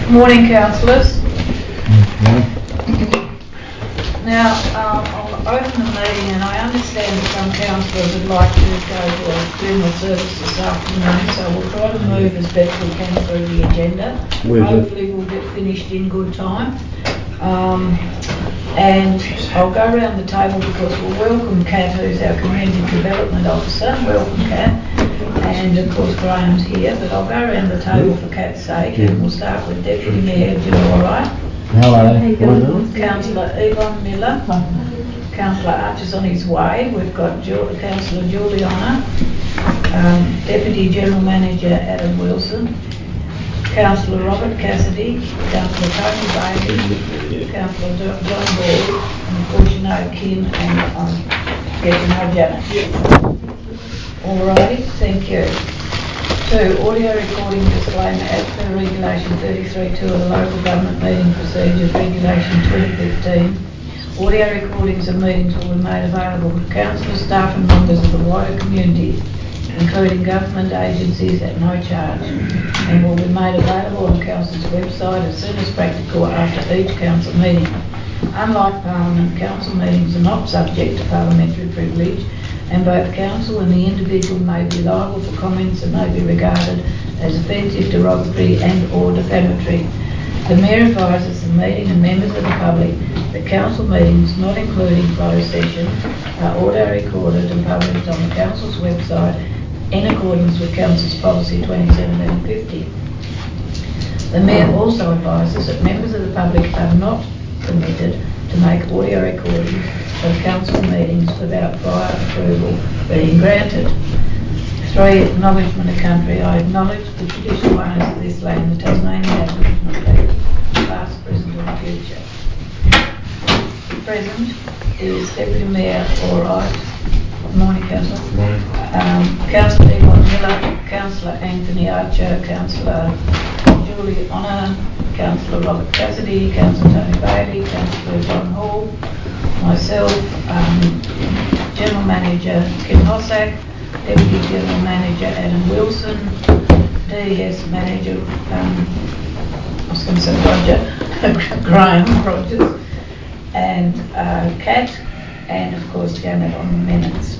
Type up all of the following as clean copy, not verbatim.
Morning, councillors. Now, I'll open the meeting, and I understand that some councillors would like to go to a general service this afternoon, so we'll try to move as best we can through the agenda. Hopefully we'll get finished in good time. And I'll go around the table because we'll welcome Kat, who's our Community Development Officer. Welcome, Kat. And of course Graham's here, but I'll go around the table for Kat's sake, and we'll start with Deputy Mayor Jill Alright. Hello. Councillor Yvonne Miller. Councillor Archer's on his way. We've got Councillor Juliana. Deputy General Manager Adam Wilson. Councillor Robert Cassidy. Councillor Tony Bailey. Councillor John Ball. And of course you know Kim and get to know Janet. Alrighty, thank you. 2. Audio recording disclaimer as per Regulation 33.2 of the Local Government Meeting Procedures, Regulation 2015. Audio recordings of meetings will be made available to councillors, staff and members of the wider community, including government agencies at no charge, and will be made available on council's website as soon as practical after each council meeting. Unlike Parliament, council meetings are not subject to parliamentary privilege, and both council and the individual may be liable for comments that may be regarded as offensive, derogatory and or defamatory. The Mayor advises the meeting and members of the public that council meetings, not including closed sessions, are audio recorded and published on the council's website in accordance with council's policy 2017-50. The Mayor also advises that members of the public are not permitted to make audio recordings of council meetings without prior approval being granted. 3. Acknowledgement of country. I acknowledge the traditional owners of this land, the Tasmanian Aboriginal people, past, present and future. Present is Deputy Mayor Alright. Good morning, Councillor. Morning. Councillor Yvonne Miller, Councillor Anthony Archer, Councillor Julie Honour, Councillor Robert Cassidy, Councillor Tony Bailey, Councillor John Hall, myself, General Manager Kim Hossack, Deputy General Manager Adam Wilson, DES Manager, I was going to say Roger, Graham Rogers, and Kat, and of course Janet on the minutes.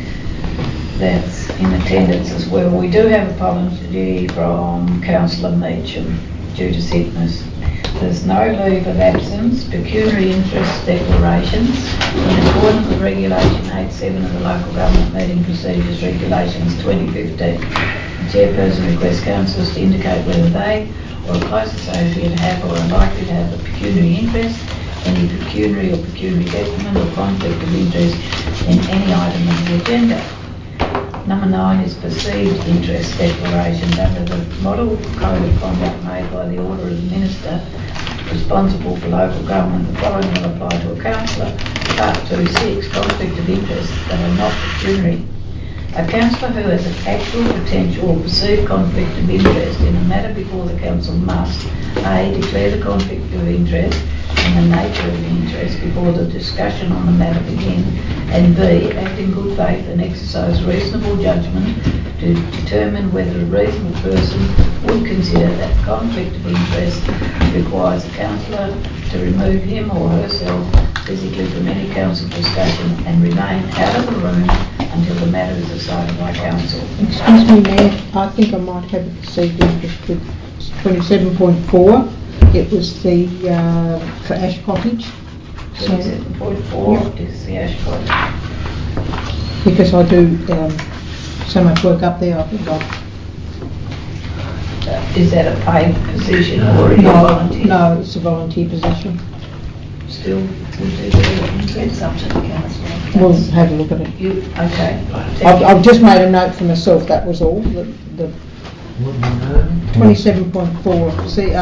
That's in attendance as well. We do have an apology from Councillor Meacham due to sickness. There's no leave of absence, pecuniary interest declarations in accordance with Regulation 8.7 of the Local Government Meeting Procedures, Regulations 2015. The Chairperson requests councillors to indicate whether they or a close associate have or are likely to have a pecuniary interest, any pecuniary or pecuniary detriment or conflict of interest in any item of the agenda. Number 9 is perceived interest declarations under the Model Code of Conduct made by the order of the Minister responsible for local government. The following will apply to a councillor. Part 2.6, conflict of interest that are not pecuniary. A councillor who has an actual, potential or perceived conflict of interest in a matter before the council must A. declare the conflict of interest and the nature of the interest before the discussion on the matter begin, and B. act in good faith and exercise reasonable judgment to determine whether a reasonable person would consider that conflict of interest requires a councillor to remove him or herself physically from any council discussion and remain out of the room until the matter is decided by council. Excuse me, Mayor, I think I might have a perceived interest with 27.4. It was the for Ash Cottage. 27.4 is the Ash Cottage. Because I do so much work up there, I think Is that a paid position or a volunteer? No, it's a volunteer position. Still would do the it's up to the council. We'll have a look at it. Okay. I've just made a note for myself, that was all. The 27.4. See,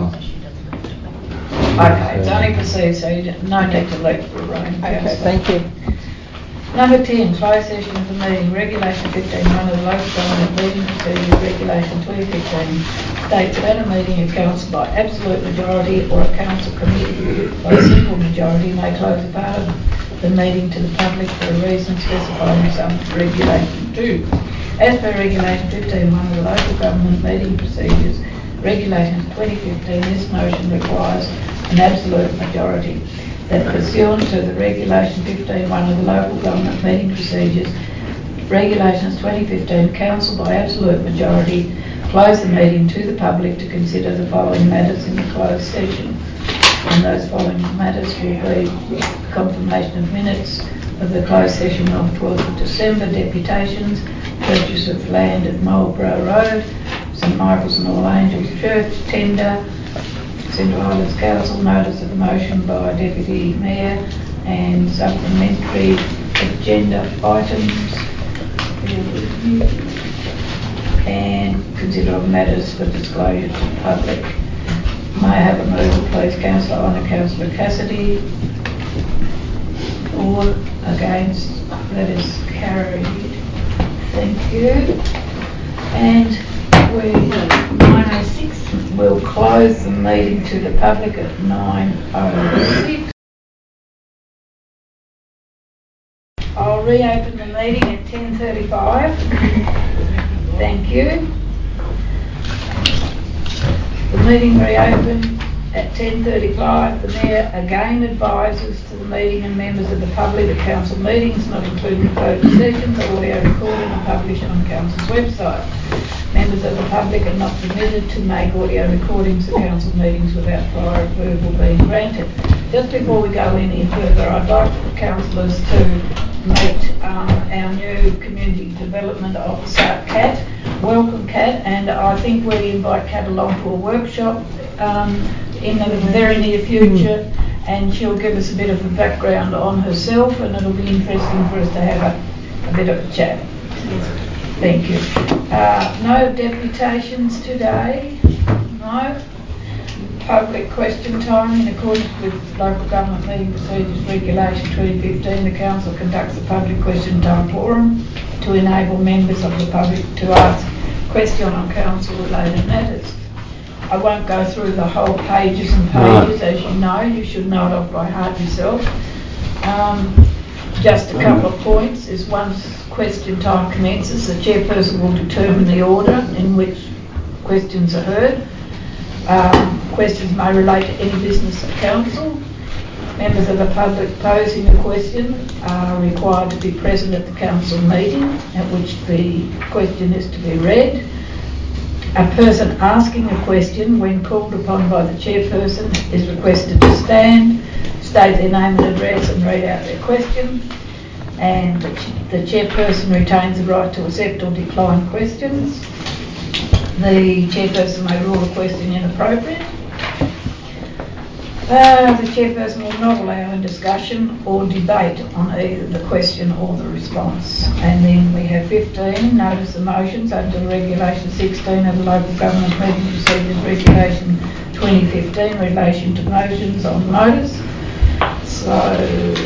okay, it's only perceived, so you no need to leave the room. Okay, thank you. Number 10, closed session of the meeting. Regulation 15.1 of the Local Government Meeting Procedures, Regulation 2015 states that at a meeting of council by absolute majority or a council committee by simple majority may close a part of the meeting to the public for a reason specified in some Regulation 2. As per Regulation 15.1 of the Local Government Meeting Procedures, Regulations 2015, this motion requires an absolute majority. That pursuant to the Regulation 15.1 of the Local Government Meeting Procedures, Regulations 2015, Council by absolute majority close the meeting to the public to consider the following matters in the closed session. And those following matters will be confirmation of minutes of the closed session of 12th of December, deputations, purchase of land at Marlborough Road, St Michael's and All Angels Church, tender, Central Highlands Council, notice of motion by Deputy Mayor, and supplementary agenda items, and consider matters for disclosure to the public. May I have a mover, please? Councillor Honour, Councillor Cassidy. For, against, that is carried. Thank you. And we 9:06. We'll close the meeting to the public at 9:06. I'll reopen the meeting at 10:35. Thank you. The meeting reopened at 10:35. The Mayor again advises to the meeting and members of the public that council meetings, not including closed sessions, are audio recorded and published on council's website. Members of the public are not permitted to make audio recordings of council meetings without prior approval being granted. Just before we go any further, I'd like the councillors to meet our new Community Development Officer, Kat. Welcome, Kat, and I think we invite Kat along to a workshop in the very near future, and she'll give us a bit of a background on herself, and it'll be interesting for us to have a bit of a chat. Thank you. No deputations today. No. Public question time. In accordance with Local Government Meeting Procedures Regulation 2015, the Council conducts a public question time forum to enable members of the public to ask questions on council-related matters. I won't go through the whole pages and pages, as you know. You should know it off by heart yourself. Just a couple of points is once question time commences, the chairperson will determine the order in which questions are heard. Questions may relate to any business of council. Members of the public posing a question are required to be present at the council meeting at which the question is to be read. A person asking a question, when called upon by the chairperson, is requested to stand, state their name and address and read out their question, and the chairperson retains the right to accept or decline questions. The chairperson may rule a question inappropriate. The chairperson will not allow a discussion or debate on either the question or the response. And then we have 15, notice of motions under Regulation 16 of the Local Government Meeting Procedures Regulation 2015 in relation to motions on notice. So,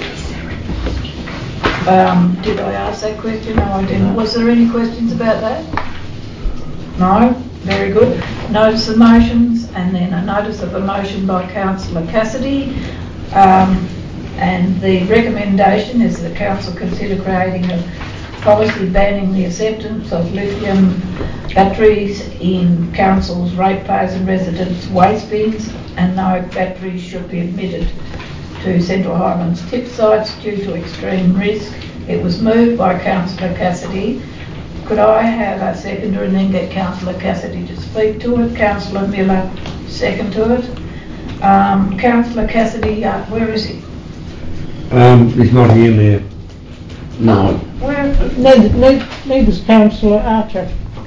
did I ask that question? No, I didn't. Was there any questions about that? No? Very good. Notice of motions, and then a notice of a motion by Councillor Cassidy. And the recommendation is that Council consider creating a policy banning the acceptance of lithium batteries in Council's ratepayers and residents' waste bins, and no batteries should be admitted to Central Highlands tip sites due to extreme risk. It was moved by Councillor Cassidy. Could I have a seconder and then get Councillor Cassidy to speak to it? Councillor Miller, second to it. Councillor Cassidy, where is he? He's not here, Mayor. No. Where? Neither's Councillor Archer.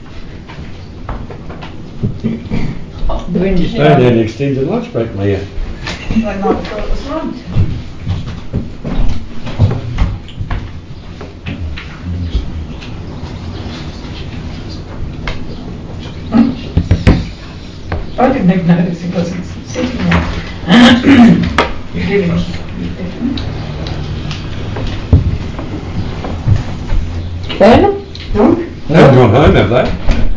Stay down and extend the lunch break, Mayor. They might have thought it was lunch. I didn't even notice he wasn't sitting there. You didn't. Burnham? No? They haven't gone home, have they?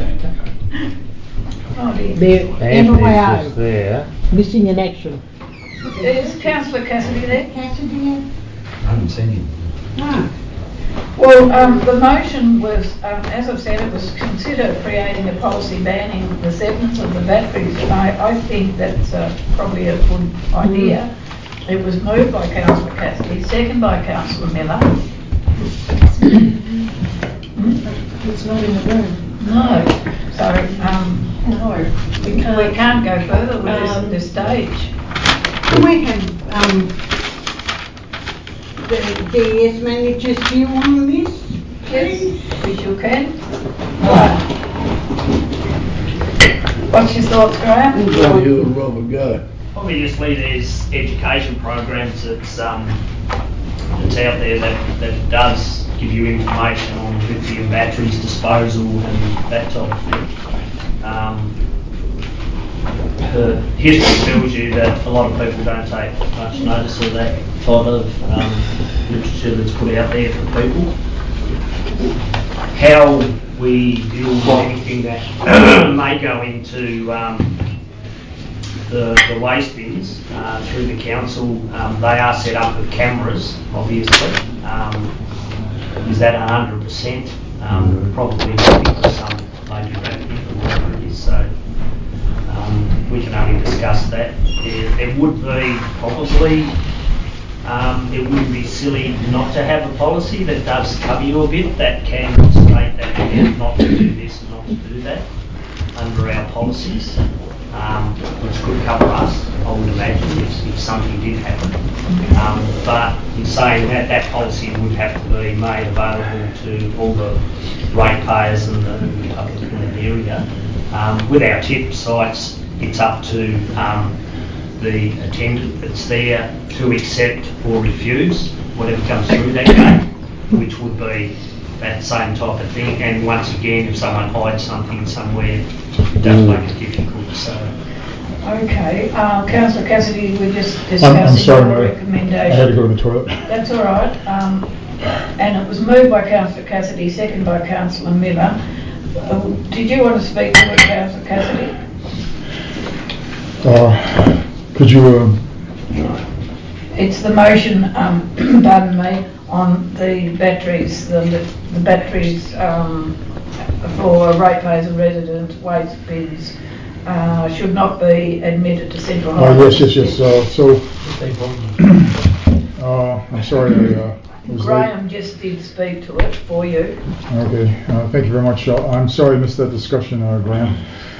Oh dear. They're Anthony's just there. missing in action. Is Councillor Cassidy there? Cassidy? I haven't seen him. No. Well, the motion was, as I've said, it was consider creating a policy banning the sevens of the batteries. I think that's probably a good idea. It was moved by Councillor Cassidy, second by Councillor Miller. It's not in the room. No, so No, we can't go further with this at this stage. Can we have the DES manager's view on this, please? We sure can. Right. What's your thoughts, Graham? Obviously, there's education programs that's out there that does give you information on lithium batteries disposal and that type of thing. The history tells you that a lot of people don't take much notice of that type of literature that's put out there for people. How we deal with anything that may go into the waste bins through the council, they are set up with cameras, obviously. Is that 100%? Probably not, because some may be wrapped in or whatever it is. So we can only discuss that. It would be probably, it wouldn't be silly not to have a policy that does cover you a bit, that can state that you're not to do this and not to do that under our policies, which could cover us, I would imagine, if something did happen. But in saying that, that policy would have to be made available to all the ratepayers and the public in the area. With our tip sites, it's up to the attendant that's there to accept or refuse whatever comes through that gate, which would be that same type of thing. And once again, if someone hides something somewhere, it does make it difficult. So. Okay, Councillor Cassidy, we're just I'm discussing sorry, your Mary. recommendation. I had to go to the toilet. That's all right. And it was moved by Councillor Cassidy, second by Councillor Miller. Did you want to speak to it, Councillor Cassidy? Could you? It's the motion, pardon me, on the batteries, the batteries for ratepayers and resident waste bins should not be admitted to Central Highway. Yes. I'm sorry, I was Graham late. just did speak to it for you. Okay, thank you very much. I'm sorry I missed that discussion, Graham.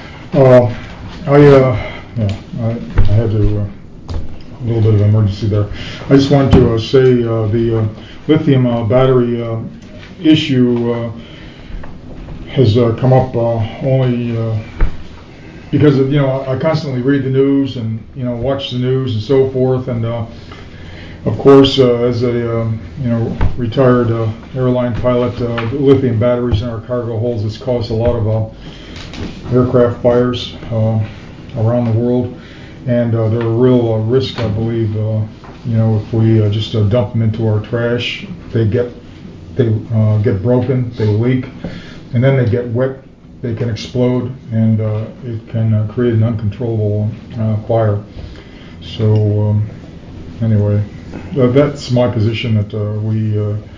I had to, a little bit of emergency there. I just wanted to say the lithium battery issue has come up only because of, I constantly read the news and, watch the news and so forth. And of course, as a, retired airline pilot, lithium batteries in our cargo holds has caused a lot of aircraft fires around the world. And they're a real risk, I believe, if we just dump them into our trash, they get broken, they leak, and then they get wet, they can explode, and it can create an uncontrollable fire. So anyway, that's my position, that we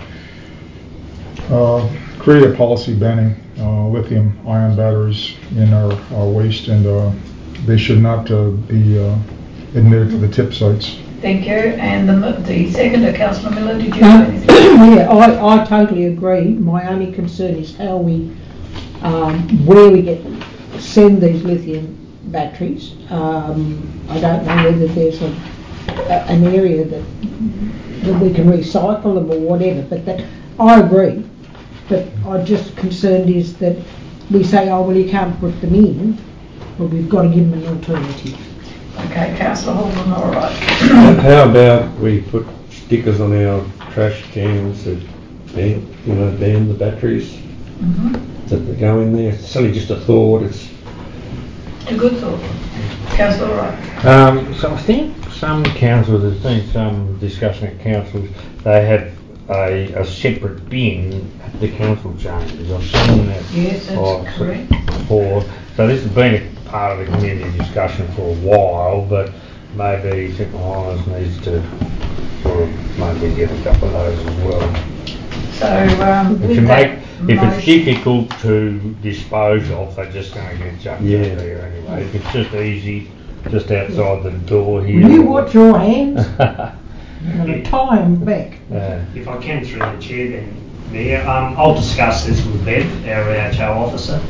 create a policy banning lithium-ion batteries in our waste, and they should not be admitted to the tip sites. Thank you. And the seconder, Councillor Miller, did you have anything? Yeah, I totally agree. My only concern is how we, where we send these lithium batteries. I don't know whether there's an area that we can recycle them or whatever, but I agree. But I'm just concerned is that we say, oh, well, you can't put them in, but we've got to give them an alternative. Okay, Councillor Holden, all right. How about we put stickers on our trash cans that ban the batteries that go in there? It's only just a thought. It's a good thought. Councillor Wright. So I think some councils, there's been some discussion at councils, they have a separate bin at the council chambers. I've seen that. Yes, that's correct. Before. So this has been a part of the community discussion for a while, but maybe Central Highlands needs to sort of maybe get a couple of those as well. So, If with you that make, if it's motion- difficult to dispose of, they're just going to get jumped Yeah. out there anyway. If it's just easy, just outside the door here. Will you watch your hands? I'm going to tie them back. Yeah. If I can through the chair then, Mayor, I'll discuss this with Bev, our AHO officer,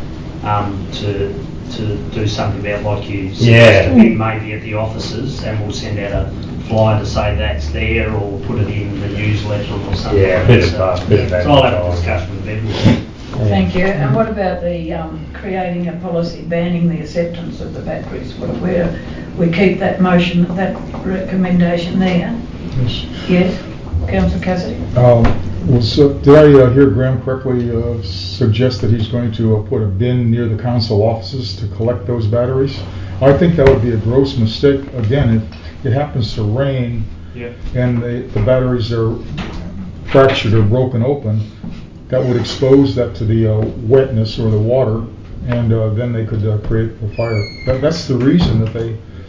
to do something about like you suggested, maybe at the offices, and we'll send out a flyer to say that's there, or put it in the newsletter or something. Yeah, like bit of that. both, bit of So I'll have a advertising. discussion with Bev. Thank you. And what about the creating a policy banning the acceptance of the batteries? Where we keep that motion, that recommendation there? Yes. Yes, Councillor Cassidy? Did I hear Graham correctly suggest that he's going to put a bin near the council offices to collect those batteries? I think that would be a gross mistake. Again, if it happens to rain and the batteries are fractured or broken open, that would expose that to the wetness or the water, and then they could create a fire. That's the reason that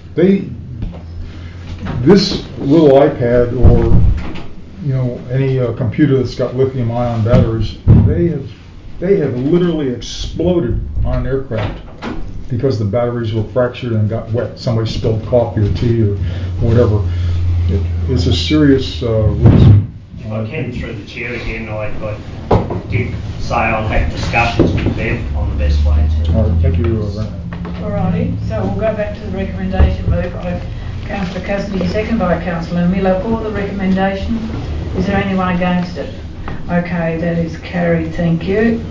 this little iPad or any computer that's got lithium-ion batteries, they have literally exploded on an aircraft because the batteries were fractured and got wet. Somebody spilled coffee or tea or whatever. It's a serious risk. If I can, through the chair again, I did say I'll have discussions with Bev on the best way to... All right, thank you, Brent. Alrighty, so we'll go back to the recommendation moved by Councillor Cassidy, second by Councillor Miller for the recommendation. Is there anyone against it? Okay, that is carried, thank you.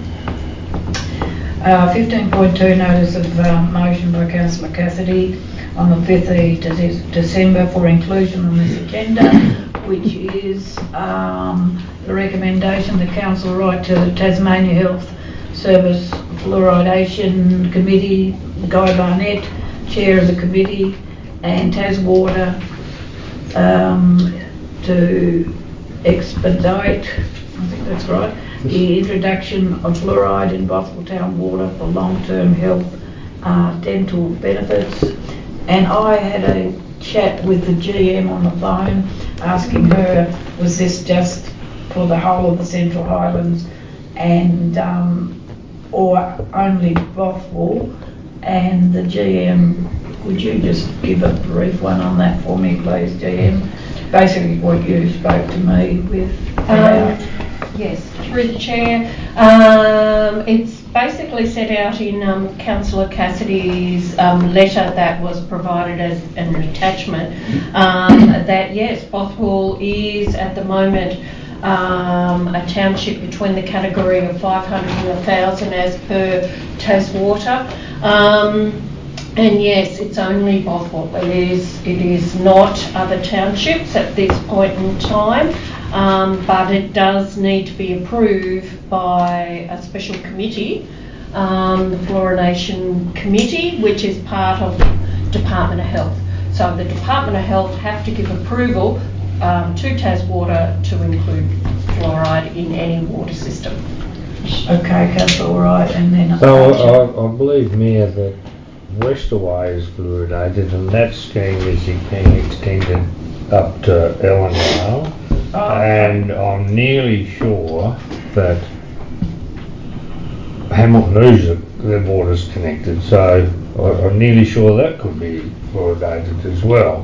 15.2 notice of motion by Councillor Cassidy on the 5th of December for inclusion on this agenda, which is the recommendation the Council write to Tasmania Health Service Fluoridation Committee, Guy Barnett, Chair of the Committee, and Taswater to expedite, I think that's right, the introduction of fluoride in Bothwell Town water for long-term health dental benefits. And I had a chat with the GM on the phone asking her, was this just for the whole of the Central Highlands and or only Bothwell? And the GM, would you just give a brief one on that for me, please, GM? Basically what you spoke to me with about. Yes, through the chair. It's basically set out in Councillor Cassidy's letter that was provided as an attachment that yes, Bothwell is at the moment a township between the category of 500 and 1,000 as per Taswater. And yes, it's only Bothwell. It is not other townships at this point in time, but it does need to be approved by a special committee, the Fluorination Committee, which is part of Department of Health. So the Department of Health have to give approval to Taswater to include fluoride in any water system. Okay, Councillor, all right, and then... So I believe, Mayor, that Westaway is fluoridated, and that scheme is being extended up to Ellendale. And I'm nearly sure that Hamilton Noosa, their water's connected, so I'm nearly sure that could be fluoridated as well.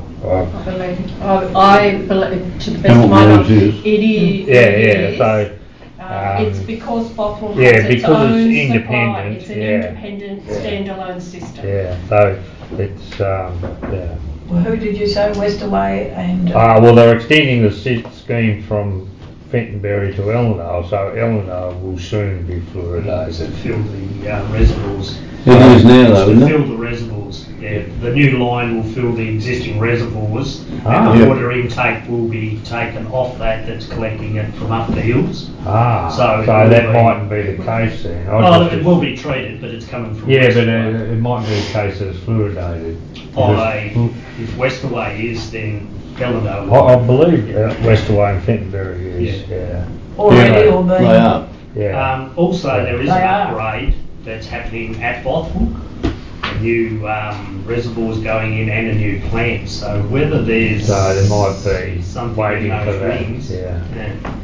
I believe, to the best of my knowledge, it is. Yeah, so... it's because Bothwell has its because own it's supply. independent. It's an independent, standalone system. Yeah, so it's, yeah. Well, who did you say, Westaway and... well, they're extending the scheme from Fentonberry to Ellendale, so Ellendale will soon be fluoridated. Fill the reservoirs. It is now though, isn't Fill it? the reservoirs. Yeah, the new line will fill the existing reservoirs, and Ah. the water intake will be taken off that's collecting it from up the hills. So So that mightn't be the case then. It will be treated, but it's coming from Yeah, but Westaway. it might be a case that it's fluoridated. If Westaway is, then Ellendale I believe Westaway and Fentonberry is, yeah. Already or being... They are. Yeah. Also, there is They an are. upgrade that's happening at Bothwell. A new reservoirs going in and a new plant. So whether there's So there might be something waiting in for those that. rings, Yeah.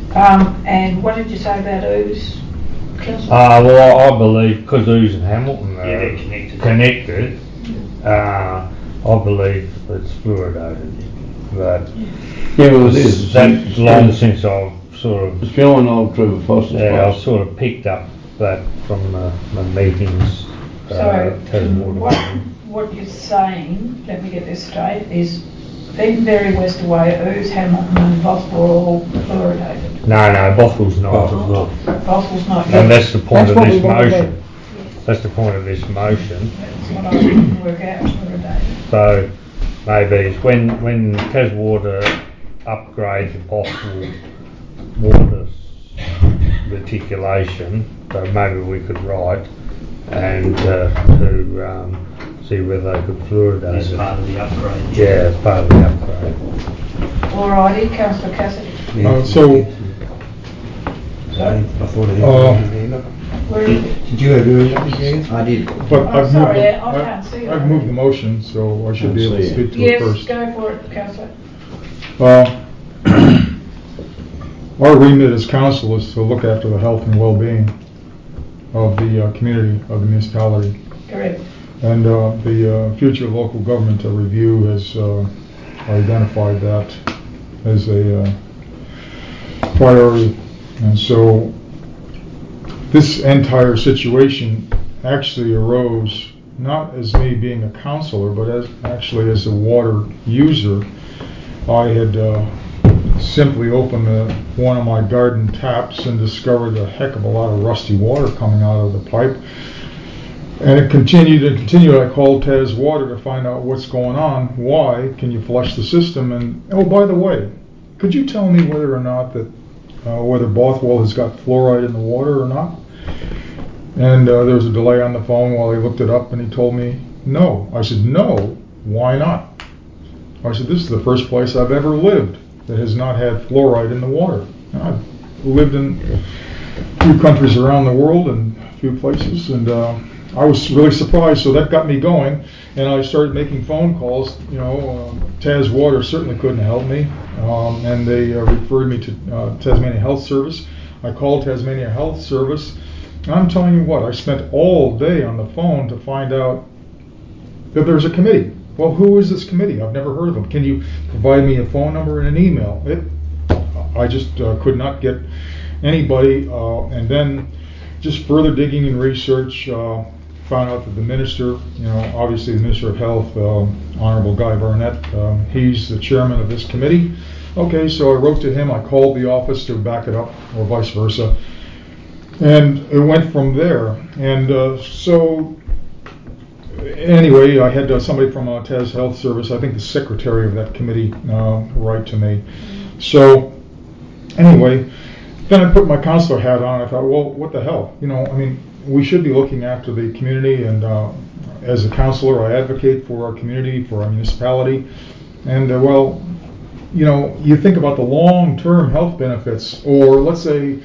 And what did you say about ooze, councillor? Well, I believe, because Ouse and Hamilton Yeah, are they're connected. I believe it's fluoridated. But Yeah, well, it is. that's long since I've sort of, It's going on through Foster's yeah, I've Pass. sort of picked up that from the meetings. So, Tasmania meetings. what you're saying, let me get this straight, is Edenberry, Westaway, Ouse, Hamilton and Bothwell are all fluoridated. No, Bothwell's not. Bothwell's not. Bothwell's not. And that's the point That's of what we this want to motion. That's the point of this motion. That's what I couldn't work out, fluoridated. So maybe it's when Taswater upgrade the Bothwell water reticulation, so maybe we could write and to see whether they could fluoridate As it. part of the upgrade. Yeah, as part of the upgrade. Alrighty, councillor Cassidy. So, Sorry? I thought he had his hand up. Where is it? Did you have your hand up? I did. but Oh, I've sorry, moved, I can't see it. I've moved the motion, so I should be able to Can't see it. speak to it Yes, first. go for it, councillor. Our remit as council is to look after the health and well-being of the community, of the municipality. Correct. And the future local government review has identified that as a priority. And so this entire situation actually arose not as me being a councillor, but actually as a water user. I had simply opened one of my garden taps and discovered a heck of a lot of rusty water coming out of the pipe. And it continued and continued. I called Tas Water to find out what's going on. Why? Can you flush the system? And oh, by the way, could you tell me whether or not that whether Bothwell has got fluoride in the water or not? And there was a delay on the phone while he looked it up, and he told me no. I said, no, why not? I said, this is the first place I've ever lived that has not had fluoride in the water. And I've lived in a few countries around the world and a few places, and I was really surprised. So that got me going, and I started making phone calls. Tas Water certainly couldn't help me, and they referred me to Tasmania Health Service. I called Tasmania Health Service, and I'm telling you what, I spent all day on the phone to find out that there's a committee. Well, who is this committee? I've never heard of them. Can you provide me a phone number and an email? I just could not get anybody, and then just further digging and research, found out that the minister, obviously the Minister of Health, Honorable Guy Barnett, he's the chairman of this committee. Okay, so I wrote to him, I called the office to back it up, or vice versa, and it went from there. And so anyway, I had somebody from Tas Health Service, I think the secretary of that committee, write to me. So anyway, then I put my counselor hat on. I thought, well, what the hell? We should be looking after the community, and as a counselor, I advocate for our community, for our municipality. And you think about the long-term health benefits, or let's say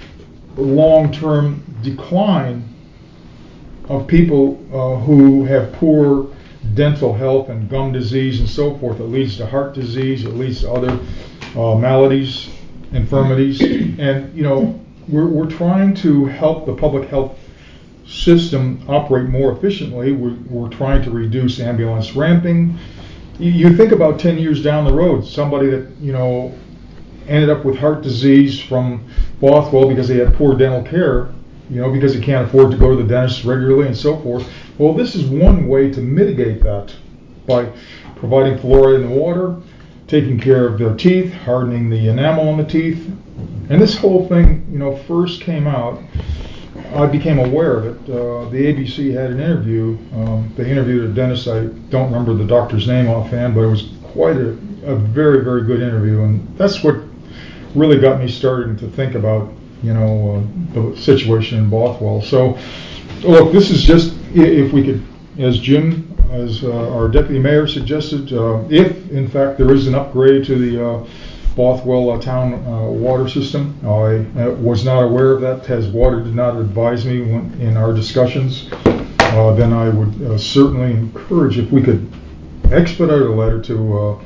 long-term decline of people who have poor dental health and gum disease and so forth. It leads to heart disease. It leads to other maladies, infirmities, and we're trying to help the public health system operate more efficiently. We're trying to reduce ambulance ramping. You think about 10 years down the road, somebody that ended up with heart disease from Bothwell because they had poor dental care, because they can't afford to go to the dentist regularly and so forth. Well, this is one way to mitigate that by providing fluoride in the water, taking care of their teeth, hardening the enamel on the teeth. And this whole thing, first came out, I became aware that the ABC had an interview. They interviewed a dentist. I don't remember the doctor's name offhand, but it was quite a very, very good interview. And that's what really got me started to think about, the situation in Bothwell. So, look, this is just, if we could, as Jim, as our deputy mayor suggested, if in fact there is an upgrade to the Bothwell town water system. I was not aware of that. Tas Water did not advise me in our discussions. Then I would certainly encourage if we could expedite a letter to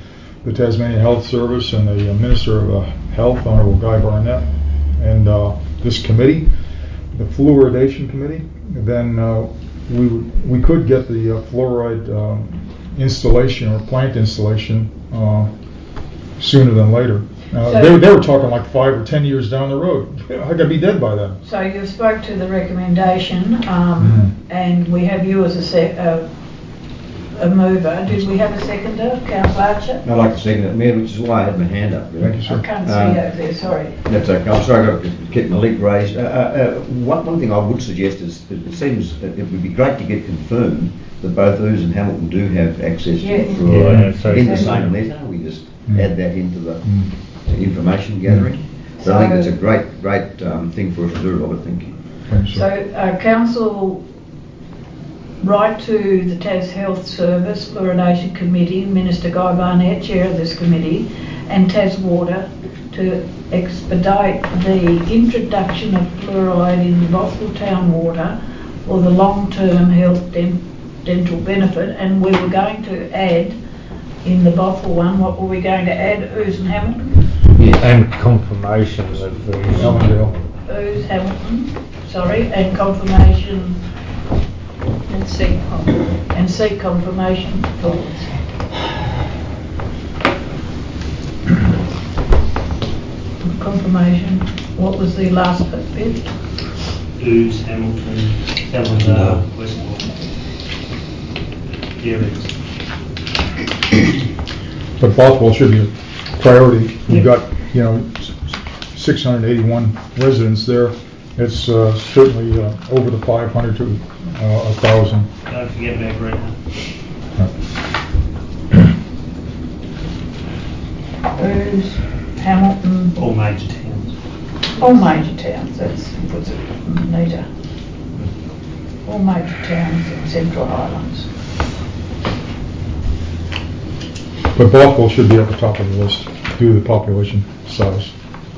the Tasmanian Health Service and the Minister of Health, Honorable Guy Barnett, and this committee, the fluoridation committee, then we could get the fluoride installation or plant installation sooner than later. They were talking like 5 or 10 years down the road. I could be dead by then. So you spoke to the recommendation, and we have you as a mover. Did we have a seconder, Councillor Archer? I'd like to second it, Mayor, which is why I had my hand up. I can't see over there, sorry. That's okay. I'm sorry, I've got to keep my leg raised. One thing I would suggest is it seems it would be great to get confirmed that both Ouse and Hamilton do have access to fluoride in the same letter. We just add that into the information gathering. So I think it's a great thing for us to do, Robert. Thank you. So Council write to the Tas Health Service Fluoridation Committee, Minister Guy Barnett, Chair of this committee, and Tas Water to expedite the introduction of fluoride in the Bothwell town water for the long-term health dental benefit. And we were going to add in the Bothwell one, what were we going to add? Ouse and Hamilton? Yeah, and confirmation of the Ellendale. Ouse, Hamilton, sorry, and confirmation and seek confirmation thoughts. Confirmation. What was the last bit? Ouse, Hamilton, Ellendale, Westport. Here it is. But Bothwell should be a priority. You've got 681 residents there. It's certainly over the 500 to 1,000. Don't forget about Greta. Ouse, Hamilton. All major towns. All major towns, that puts it neater. All major towns in Central Highlands. But Bothwell should be at the top of the list due to the population size.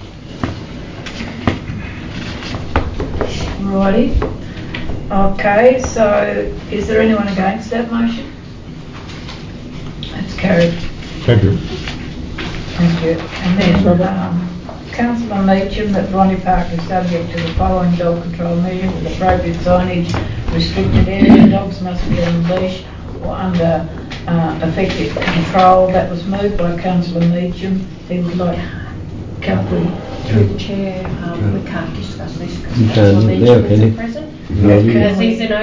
Righty. Okay, so is there anyone against that motion? That's carried. Thank you. Thank you. And then Councillor Meacham, that Ronnie Park is subject to the following dog control measure with appropriate signage, restricted area, dogs must be on leash or under effective control. That was moved by Councillor Meacham. He would like, Through the chair, we can't discuss this because You Councillor can't, Meacham can you? isn't present. No, Because he's in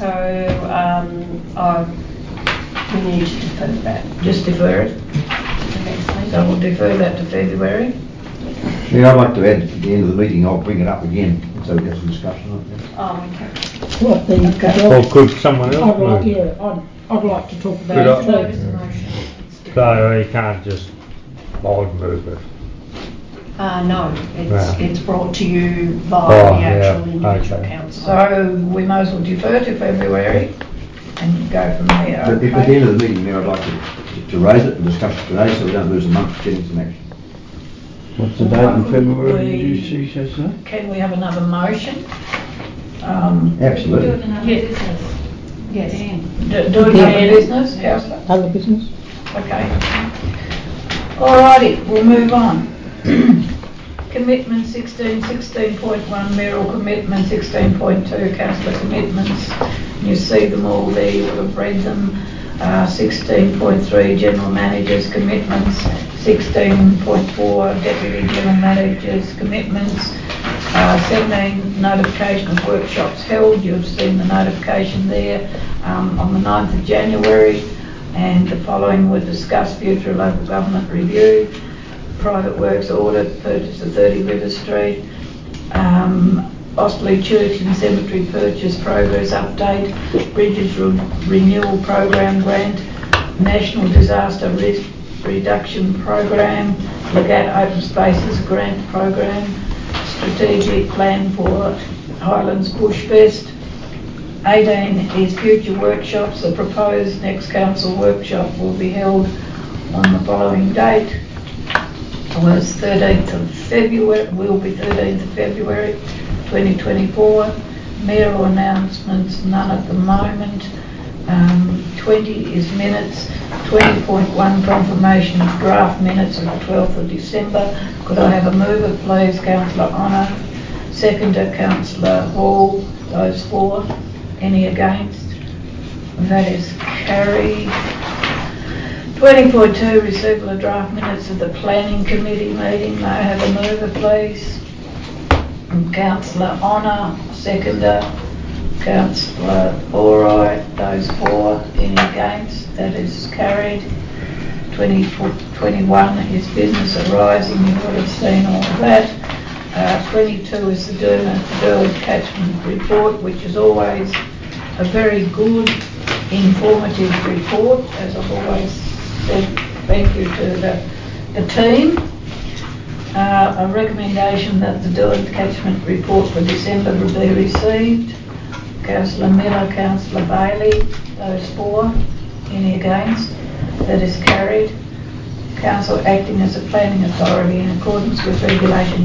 we need to defer that just defer it. to the next meeting. So we'll defer that to February. Yeah, I'd like to add at the end of the meeting, I'll bring it up again so we have some discussion on it. Oh, okay. What, the Or could someone else move? I'd like to talk about There's no it too. motion. So you can't just odd move it. No, Yeah. it's brought to you via the actual individual okay. council. So we might as well defer to February and go from there. But if at the Okay? end of the meeting, Mayor, I'd like to raise it and discuss it today so we don't lose a month getting some action. What's the date in February, did you see, sir? Can we have another motion? Absolutely. Yes. Do another business, Councillor? Other business? Okay. Alrighty, we'll move on. Commitment 16.1, mayoral commitment 16.2, councillor commitments. You see them all there, you would have read them. 16.3, general managers commitments. 16.4, deputy general managers commitments. 17, notification of workshops held. You've seen the notification there on the 9th of January. And the following were discussed: future local government review, private works audit, purchase of 30 River Street, Osterley Church and Cemetery purchase progress update, bridges renewal program grant, national disaster risk reduction program, Legat open spaces grant program, strategic plan for Highlands Bush Fest. 18 is future workshops. The proposed next council workshop will be held on the following date. Was 13th of February, will be 13th of February 2024. Mayoral announcements, none at the moment. 20 is minutes. 20.1 confirmation of draft minutes of the 12th of December. Could I have a mover, please? Councillor Honour. Seconder, Councillor Hall. Those for. Any against? That is carried. 20.2 receival of draft minutes of the Planning Committee meeting. May I have a mover, please? Councillor Honour. Seconder, Councillor Allright. Those for. Any against? That is carried. 21 is business arising. You would have seen all of that. 22 is the Derwent Catchment Report, which is always a very good, informative report. As I've always said, thank you to the team. A recommendation that the Derwent Catchment Report for December will be received. Councillor Miller, Councillor Bailey, those for. Any against? That is carried. Council acting as a planning authority in accordance with Regulation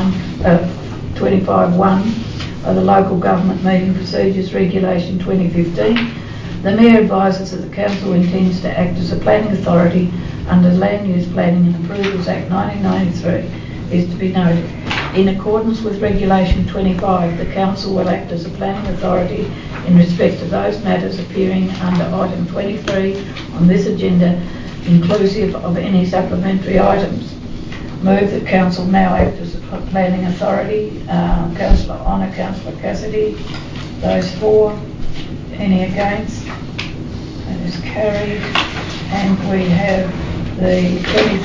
25.1 of the Local Government Meeting Procedures Regulation 2015. The Mayor advises that the Council intends to act as a planning authority under the Land Use Planning and Approvals Act 1993 is to be noted. In accordance with Regulation 25, the Council will act as a planning authority in respect of those matters appearing under item 23 on this agenda, inclusive of any supplementary items. Move that Council now act as a planning authority. Councillor Honour, Councillor Cassidy. Those for. Any against? That is carried. And we have the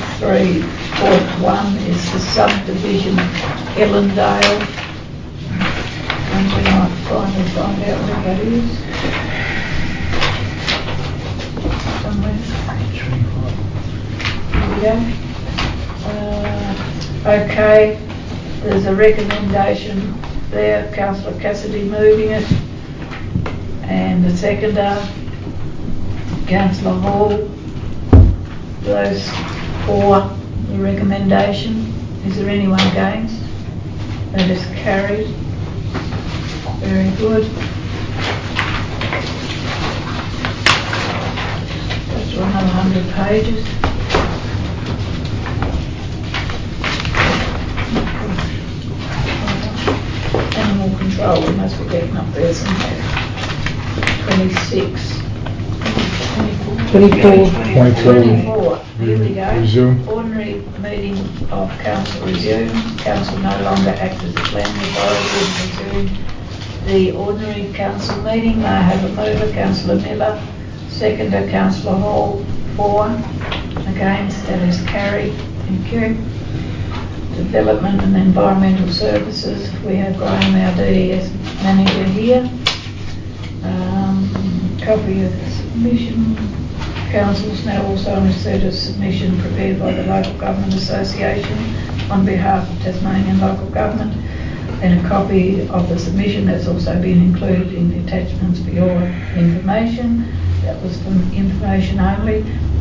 23.1 is the subdivision of Ellendale. And we might finally find out where that is. Somewhere. Here we go. Okay, there's a recommendation there. Councillor Cassidy moving it, and the seconder, Councillor Hall. Those for the recommendation. Is there anyone against? That is carried. Very good. That's another 100 pages. Animal control, we must be getting up there somewhere. 26. 24. 24. Here we go. Resume. Ordinary meeting of Council resumed. Council no longer acts as a planning authority and resumed the ordinary Council meeting. May I have a mover? Councillor Miller. Seconder, Councillor Hall. For. Against. That is carried. Thank you. Development and Environmental Services. We have Graham, our DES manager here. Copy of the submission. Council's now also on receipt of submission prepared by the Local Government Association on behalf of Tasmanian Local Government, and a copy of the submission that's also been included in the attachments for your information. That was from information only.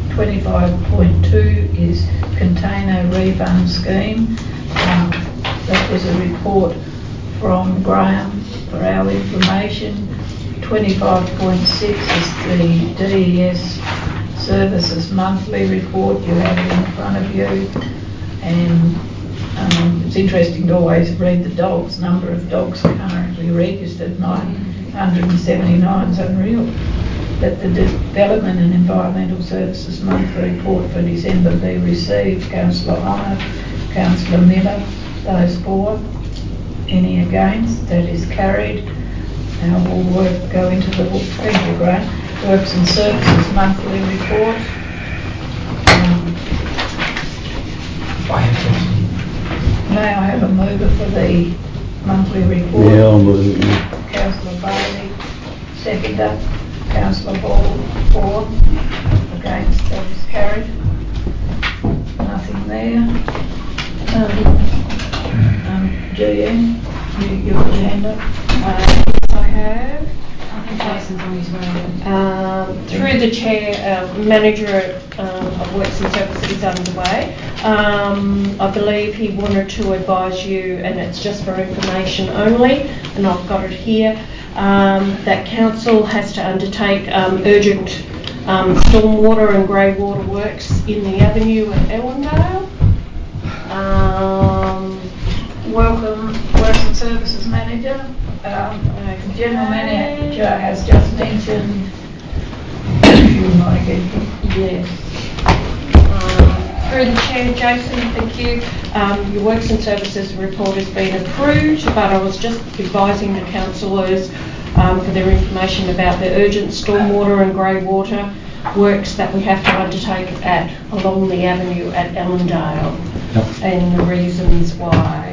25.2 is Container Refund Scheme. That was a report from Graham for our information. 25.6 is the DES Services Monthly Report. You have it in front of you, and it's interesting to always read the dogs. Number of dogs currently registered, 979, is unreal. That the Development and Environmental Services Monthly Report for December be received. Councillor Honour, Councillor Miller. Those for. Any against? That is carried. Now we'll go into the thank you, Grant. Works and Services Monthly Report. May I have a mover for the monthly report? Yeah, I'll move it. Councillor Bailey. Seconder, Councillor Hall. For. Against. That is carried. Nothing there. GM, you put your hand up. I have. Jason's on his way. Through the chair, manager of Works and Services is underway. I believe he wanted to advise you, and it's just for information only, and I've got it here, that council has to undertake urgent stormwater and grey water works in the avenue at Ellendale. Welcome, Works and Services Manager. General Manager has just mentioned. Yes. Through the Chair, Jason, thank you. Your Works and Services report has been approved, but I was just advising the councillors for their information about the urgent stormwater and grey water works that we have to undertake along the avenue at Ellendale, and the reasons why.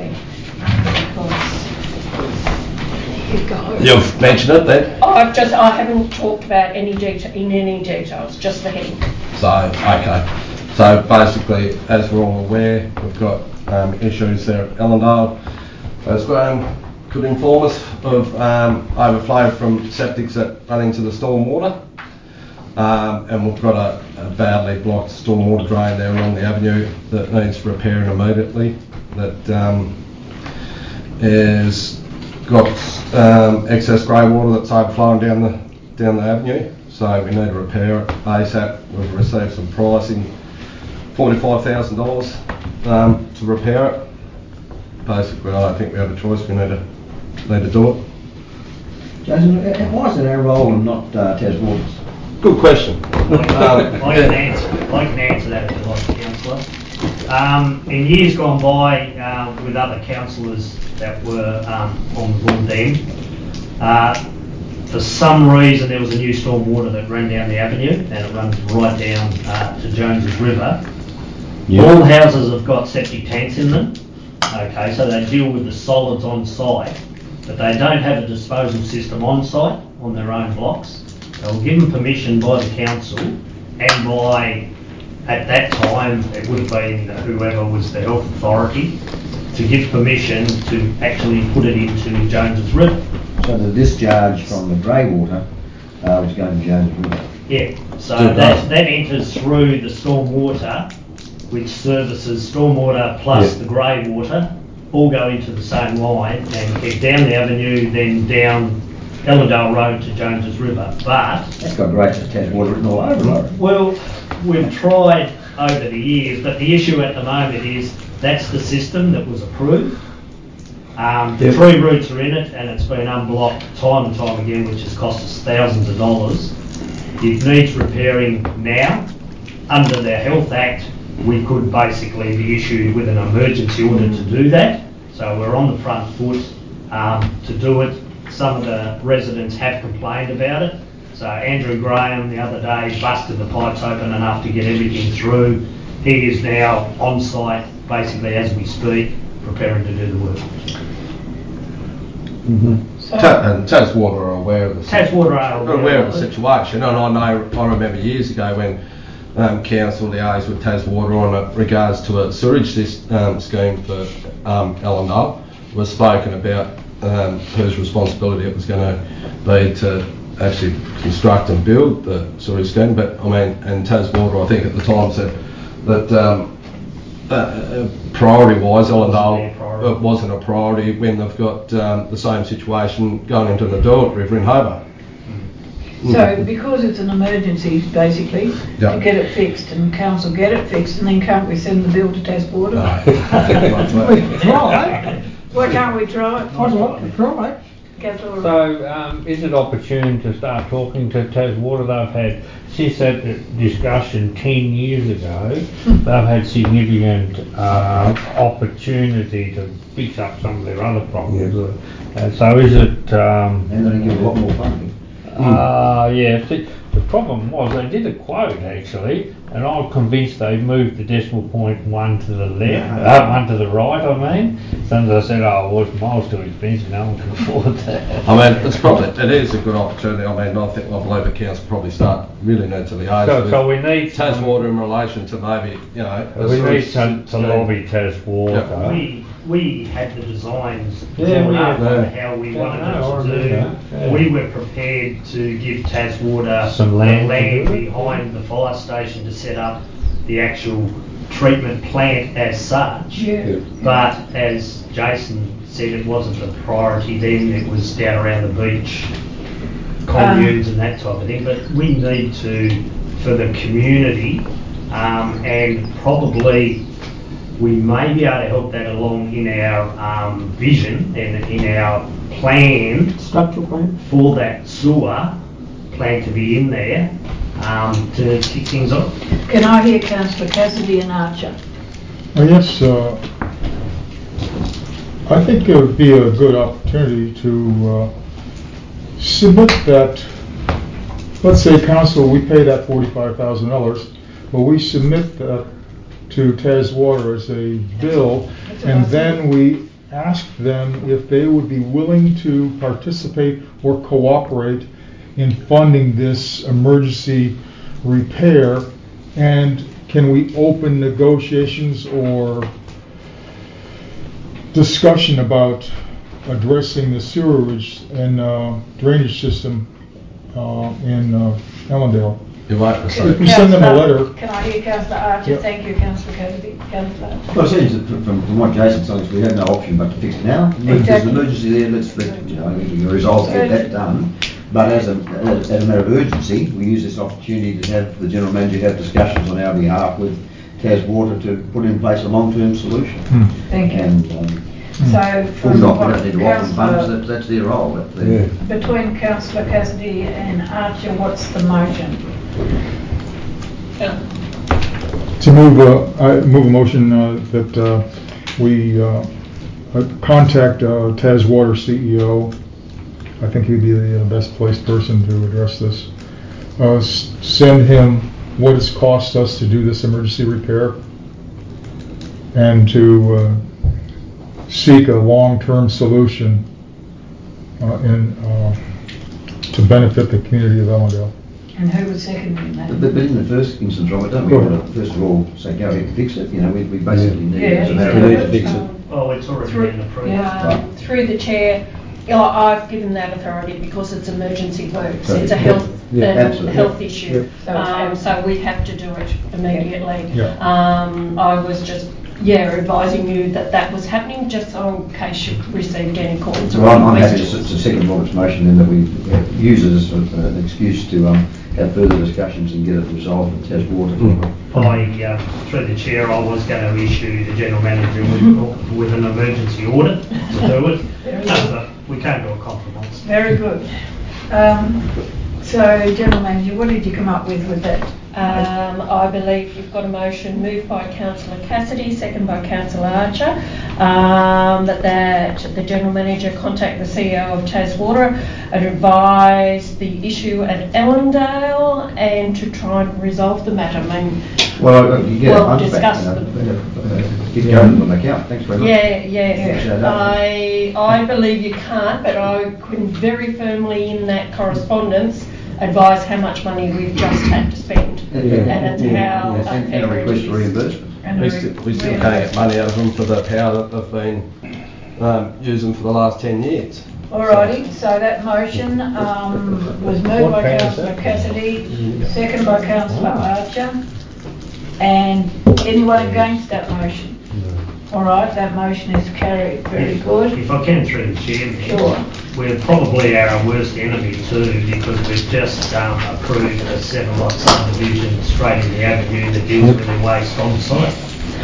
You've mentioned it then? I haven't talked about any details, just the heading. So, okay. So basically, as we're all aware, we've got issues there at Ellendale. As Graham could inform us of overflow from septics that run into the stormwater. And we've got a badly blocked stormwater drain there along the avenue that needs repairing immediately. That is got excess grey water that's overflowing down the avenue, so we need to repair it ASAP. We've received some pricing, $45,000 to repair it. Basically, I don't think we have a choice. We need to do it. Jason, why is it our role and not Taswater's? Good question. I can answer that if you like, Councillor. In years gone by, with other councillors that were on the board then, for some reason there was a new stormwater that ran down the avenue, and it runs right down to Jones's River. Yep. All houses have got septic tanks in them. Okay, so they deal with the solids on site, but they don't have a disposal system on site on their own blocks. They were given permission by the council and by, at that time, it would have been whoever was the health authority, to give permission to actually put it into Jones's River. So the discharge from the grey water was going to Jones's River? Yeah, so that enters through the stormwater, which services stormwater plus the grey water, all go into the same line and head down the avenue, then down Ellendale Road to Jones's River. But that's got great Taswater written all over it. Well, we've tried over the years, but the issue at the moment is that's the system that was approved. The tree roots are in it, and it's been unblocked time and time again, which has cost us thousands of dollars. It needs repairing now. Under the Health Act, we could basically be issued with an emergency order to do that. So we're on the front foot to do it. Some of the residents have complained about it. So Andrew Graham the other day busted the pipes open enough to get everything through. He is now on site, basically as we speak, preparing to do the work. Mm-hmm. And Taswater are aware of the situation. And I remember years ago when council liaised with Taswater on regards to a sewage scheme for Ellendale. Was spoken about whose responsibility it was going to be to actually construct and build the sewage scheme. But I mean, and Taswater, I think at the time said that priority-wise, Ellendale wasn't a priority when they've got the same situation going into the Derwent River in Hobart. So because it's an emergency, basically, to get it fixed, and council get it fixed, and then can't we send the bill to Taswater? We try. Why can't we try? I'd like to try. So, is it opportune to start talking to Taswater? They've had, since that discussion 10 years ago, they've had significant opportunity to fix up some of their other problems. So is it... and they give a lot more funding. Yeah, see, the problem was they did a quote actually, and I'm convinced they moved the decimal point one to the left, one to the right. I mean, some I said, "Oh, well, it's miles too expensive. No one can afford that." I mean, it is a good opportunity. I mean, I believe the council probably really need to liaise. So we need Taswater in relation to maybe, we need to lobby Taswater. Yep. We had the designs drawn up on how we wanted it to do. We were prepared to give Taswater some land behind the fire station to set up the actual treatment plant as such. Yeah. But as Jason said, it wasn't the priority then. It was down around the beach, communes and that type of thing. But we need to for the community, and probably we may be able to help that along in our vision and in our plan, Structural plan. for that sewer plan to be in there, to kick things off. Can I hear Councillor Cassidy and Archer? Yes, I think it would be a good opportunity to submit that. Let's say council, we pay that $45,000, but we submit that to TasWater as a bill, and then we ask them if they would be willing to participate or cooperate in funding this emergency repair, and can we open negotiations or discussion about addressing the sewerage and drainage system in Ellendale. You might If we send them a letter. Can I hear Councillor Archer? Yep. Thank you, Councillor Cassidy. Councillor. Well, it seems that from what Jason's telling us, we have no option but to fix it now. If there's an emergency there, let's we can resolve to get that done. But as a matter of urgency, we use this opportunity to have the General Manager have discussions on our behalf with TasWater to put in place a long-term solution. Thank you. And so we don't need to offer funds, that's their role. Between Councillor Cassidy and Archer, what's the motion? To move, I move a motion that we contact TasWater CEO. I think he'd be the best placed person to address this. Send him what it's cost us to do this emergency repair, and to seek a long-term solution to benefit the community of Ellendale. And who was seconding that? But in the first instance, Robert, don't we want to first of all say go ahead and fix it? You know, we basically need as a matter of to urgency. fix it. Oh, it's already been approved. Through the chair, I've given that authority because it's emergency works. It's a health issue. So we have to do it immediately. I was just advising you that was happening, just so in case you received any calls. So I'm happy to second Robert's motion then that we use it as an excuse to have further discussions and get it resolved with TasWater. Through the chair, I was going to issue the General Manager with an emergency order to do it. But we can't do a compromise. Very good. So, General Manager, what did you come up with that? I believe you've got a motion moved by Councillor Cassidy, second by Councillor Archer, that the General Manager contact the CEO of TasWater and advise the issue at Ellendale and to try and resolve the matter. I mean, we'll discuss Get going on the account. Thanks very much. I believe you can't, but I can very firmly in that correspondence advise how much money we've just had to spend and it's how and a request for reimbursement. We still can't get money out of them for the power that they've been using for the last 10 years. Alrighty, so that motion was moved by Councillor Cassidy, seconded by Councillor Archer, and anyone against that motion? Alright, that motion is carried. Very good. If I can, through the chair, sure. We're probably our worst enemy too, because we've just approved a 7-lot subdivision straight in the avenue that deals with the waste on site.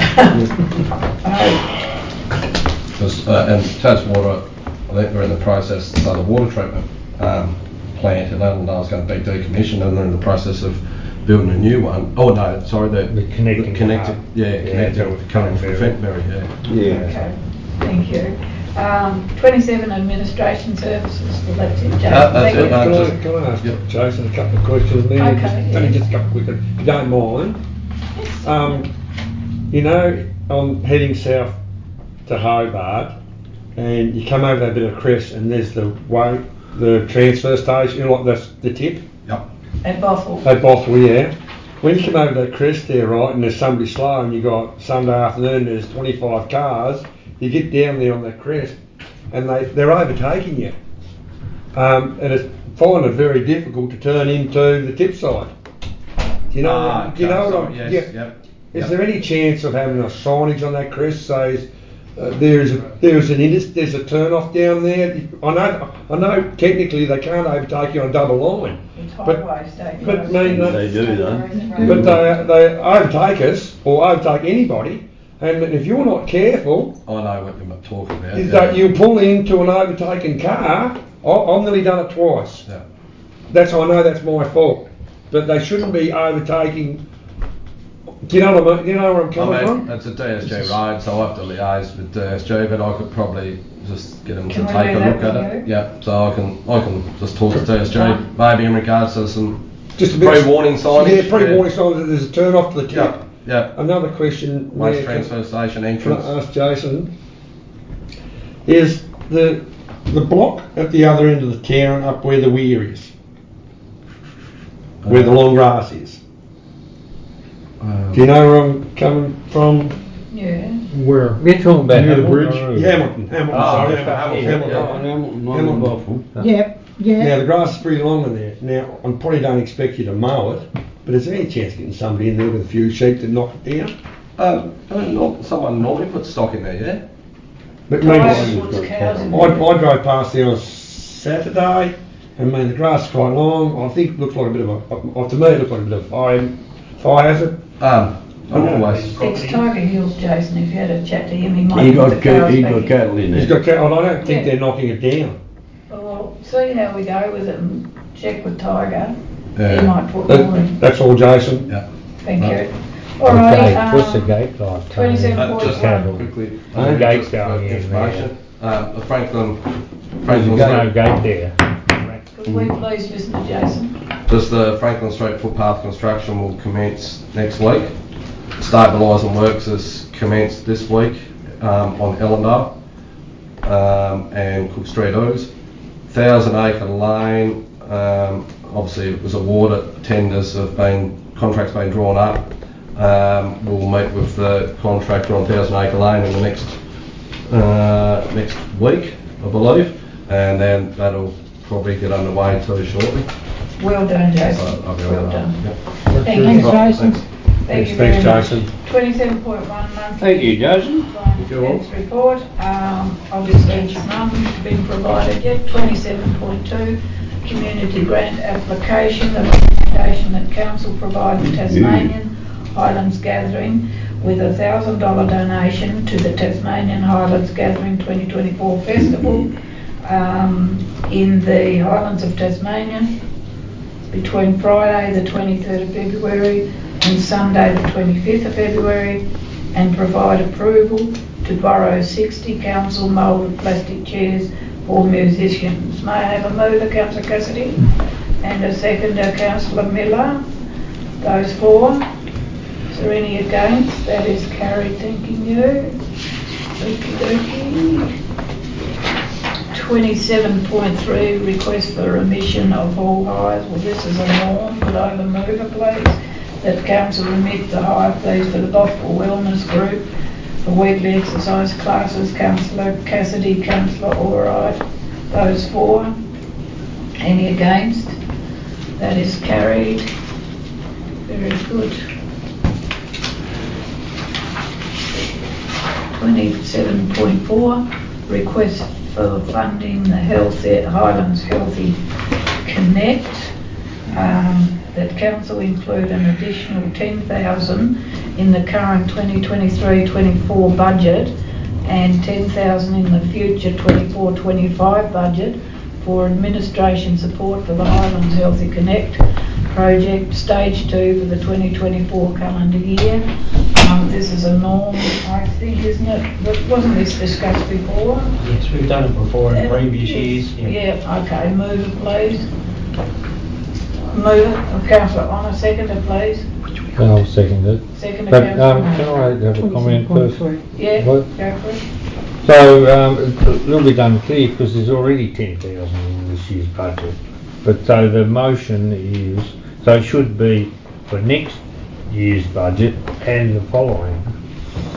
And TasWater, I think we're in the process, so the water treatment plant in Ellendale is going to be decommissioned, and they're in the process of building a new one. Oh no, sorry, the connecting coming from Fentbury. Okay, thank you. 27 administration services. Well, that's it, Jason. Can I ask Jason a couple of questions? Okay. Only just a couple quick, if you don't mind. Yes. I'm heading south to Hobart, and you come over that bit of crest, and there's the transfer station, like the tip. Yep. At Bothwell. At Bothwell, yeah. When you come over that crest there, right, and there's somebody slow, and you got Sunday afternoon, there's 25 cars. You get down there on that crest, and they're overtaking you, and it's finding it very difficult to turn into the tip side. Do you know? Is there any chance of having a signage on that crest says there's a turn off down there. I know technically they can't overtake you on a double line. It's highway state. But I mean, They do though. But they overtake us or overtake anybody, and if you're not careful, I know what you're talking about. is that you pull into an overtaken car. I've nearly done it twice. Yeah. I know that's my fault, but they shouldn't be overtaking. Do you know where I'm coming from? It's a DSG road, so I have to liaise with DSG, but I could probably just get them to Can we take do a that look at with it. you? Yeah, so I can just talk to DSG, maybe in regards to some Just a bit pre-warning signage. Yeah, pre-warning signage that there's a turn off to the tip. Yeah. Another question. Waste transfer station entrance. Can I ask Jason? Is the block at the other end of the town up where the weir is? Where the long grass is? Do you know where I'm coming from? Yeah. Where? We're talking about Near the bridge? Hamilton. Sorry. Hamilton. Yeah. Now the grass is pretty long in there. Now I probably don't expect you to mow it, but is there any chance of getting somebody in there with a few sheep to knock it down? Someone normally puts stock in there, yeah? But I drove past there on Saturday, and the grass is quite long. I think it looks like a bit of to me it looks like a bit of fire hazard. It's Tiger Hills, Jason. If you had a chat to him, he might. He got cattle in there. He's got cattle. I don't think they're knocking it down. Well, see how we go with it and check with Tiger. He might put more in. That's all, Jason. Yeah. Thank you. All right. What's the gate like? 27.1. Quickly, The gate's just going for in information. The Franklin's There's no gate there. Could we please listen to Jason? Just the Franklin Street footpath construction will commence next week. Stabilising works has commenced this week on Ellendale and Cook Street Ooze. 1,000 Acre Lane, obviously it was awarded, contracts been drawn up. We'll meet with the contractor on 1,000 Acre Lane in the next week, I believe, and then that'll probably get underway too shortly. Well done, Jason. Well done. Yep. Thank you, Jason. Thank you very much. Jason. 27.1 monthly. Thank you, Jason. Finance report. Obviously, none's been provided yet. 27.2 community grant application. The recommendation that council provide the Tasmanian Highlands Gathering with a $1,000 donation to the Tasmanian Highlands Gathering 2024 Festival in the Highlands of Tasmania between Friday the 23rd of February and Sunday the 25th of February, and provide approval to borrow 60 council moulded plastic chairs for musicians. May I have a mover, Councillor Cassidy, and a seconder, Councillor Miller? Those for? Is there any against? That is carried, thanking you. Okie dokie. 27.3 request for remission of hall hires. Well, this is a norm. Could I have a mover, please? That council remit the hire fees for the Bothwell Wellness Group for weekly exercise classes. Councillor Cassidy, Councillor Allright. Those for? Any against? That is carried. Very good. 27.4 request for funding the Highlands Healthy Connect. That council include an additional 10,000 in the current 2023-24 budget and 10,000 in the future 24-25 budget for administration support for the Highlands Healthy Connect project, stage 2 for the 2024 calendar year. This is a norm, I think, isn't it? But wasn't this discussed before? Yes, we've done it before in previous years. Yeah, okay, move it please. Move it. Councillor Honour, seconder please. I'll second it. Seconder, But Councillor. can I have a comment first? Yeah, What? go for it. So it'll be done clear because there's already 10,000 in this year's budget. But so the motion is, so it should be for next year's budget and the following.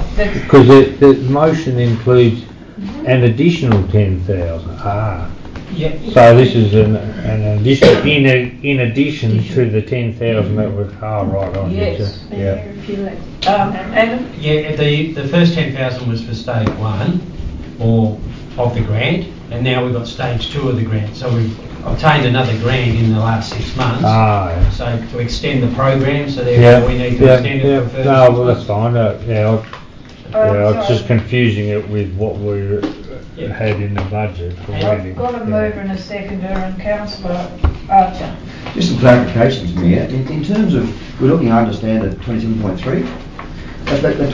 Because the motion includes an additional 10,000. Yeah. So this is an addition, in addition to the 10,000 that was, right on. Yes. Yeah. Adam? Yeah, the first 10,000 was for stage 1 of the grant, and now we've got stage 2 of the grant. So we've obtained another grant in the last 6 months. Yeah. So to extend the program, so therefore we need to extend it for further. No, well that's fine. It's just confusing it with what we had in the budget. I've got a mover and a seconder, and Councillor Archer. Just some clarifications, Mayor. In terms of, we're looking, I understand, at 27.3. The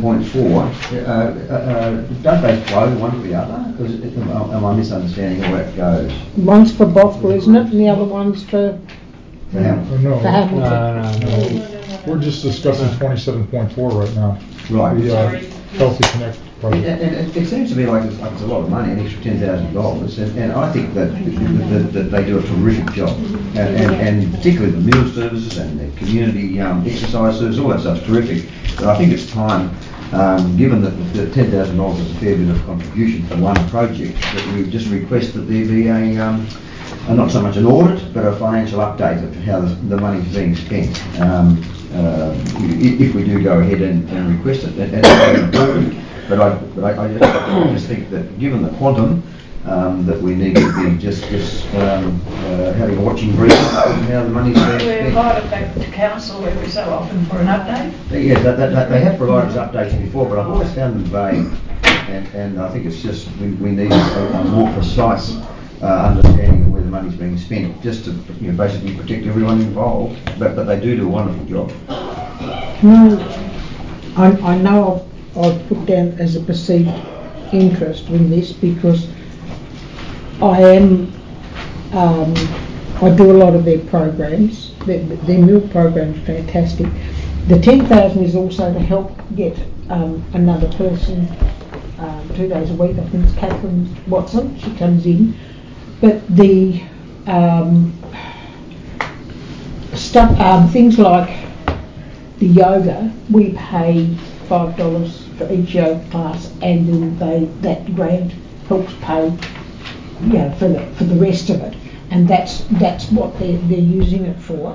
27.4, don't they flow one to the other? Am I misunderstanding how that goes? One's for Bothwell, isn't it? And the other one's for No. Hamilton. We're just discussing 27.4 right now. Right. The Healthy Connect project. And it seems to me like it's a lot of money, an extra $10,000, and I think that they do a terrific job, and particularly the meal services and the community exercise services, all that stuff's terrific. But I think it's time, given that the $10,000 is a fair bit of contribution for one project, that we just request that there be not so much an audit, but a financial update of how the money's being spent. If we do go ahead and request it, that's very important. But I just think that given the quantum, that we need to be just having a watching brief on how the money's being spent. We're invited back to council every so often for an update. Yeah, they have provided us updates before, but I've always found them vague, and I think it's just we need a more precise understanding of where the money's being spent, just to basically protect everyone involved. But they do a wonderful job. I know I've put down as a perceived interest in this because I do a lot of their programs. Their milk program's fantastic. The 10,000 is also to help get another person 2 days a week. I think it's Catherine Watson. She comes in. But the things like the yoga, we pay $5 for each yoga class, and then that grant helps pay, for the rest of it, and that's what they're using it for.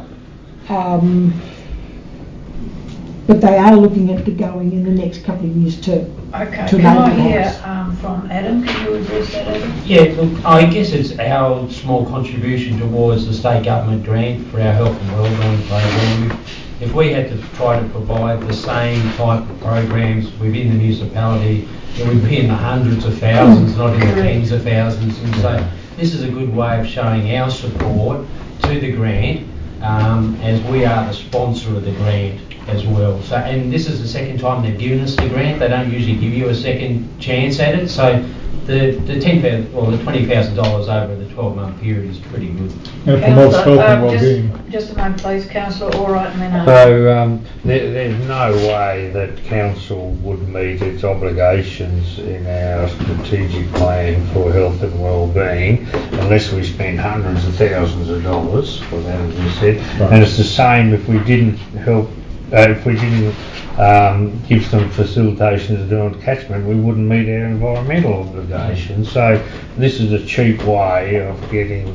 But they are looking at going in the next couple of years to. Okay. Can I hear from Adam? Can you address that, Adam? Yeah, look, I guess it's our small contribution towards the state government grant for our health and wellbeing program. If we had to try to provide the same type of programs within the municipality, it would be in the hundreds of thousands, not in the tens of thousands. And so this is a good way of showing our support to the grant, as we are the sponsor of the grant as well. So, and this is the second time they've given us the grant. They don't usually give you a second chance at it. So the $10,000 or the $20,000 over the 12-month period is pretty good. And it promotes health and well-being. Just a moment, please, Councillor. All right, and then. So there's no way that council would meet its obligations in our strategic plan for health and well-being unless we spend hundreds of thousands of dollars for that, as you said. Right. And it's the same if we didn't help. If we didn't give some facilitation to do on catchment, we wouldn't meet our environmental obligations. So this is a cheap way of being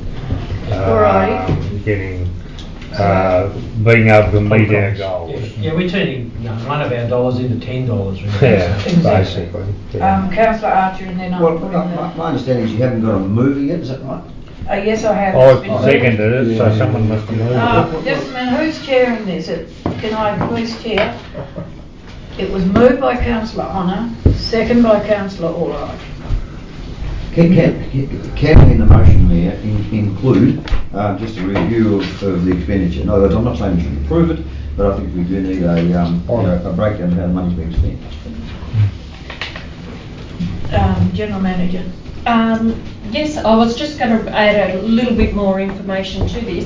able to meet our goals. Yeah, we're turning one of our dollars into $10. Really. Yeah, basically. Yeah. Councillor Archer, and then my understanding is you haven't got a mover yet. Is that right? Yes, I have. I seconded it, so someone must have moved it. Just a minute, who's chairing this? Can I please chair? It was moved by Councillor Honour, second by Councillor Allwright. Can we in the motion there include just a review of the expenditure? In other words, I'm not saying we should approve it, but I think we do need a breakdown of how the money's being spent. General Manager. Yes, I was just going to add a little bit more information to this.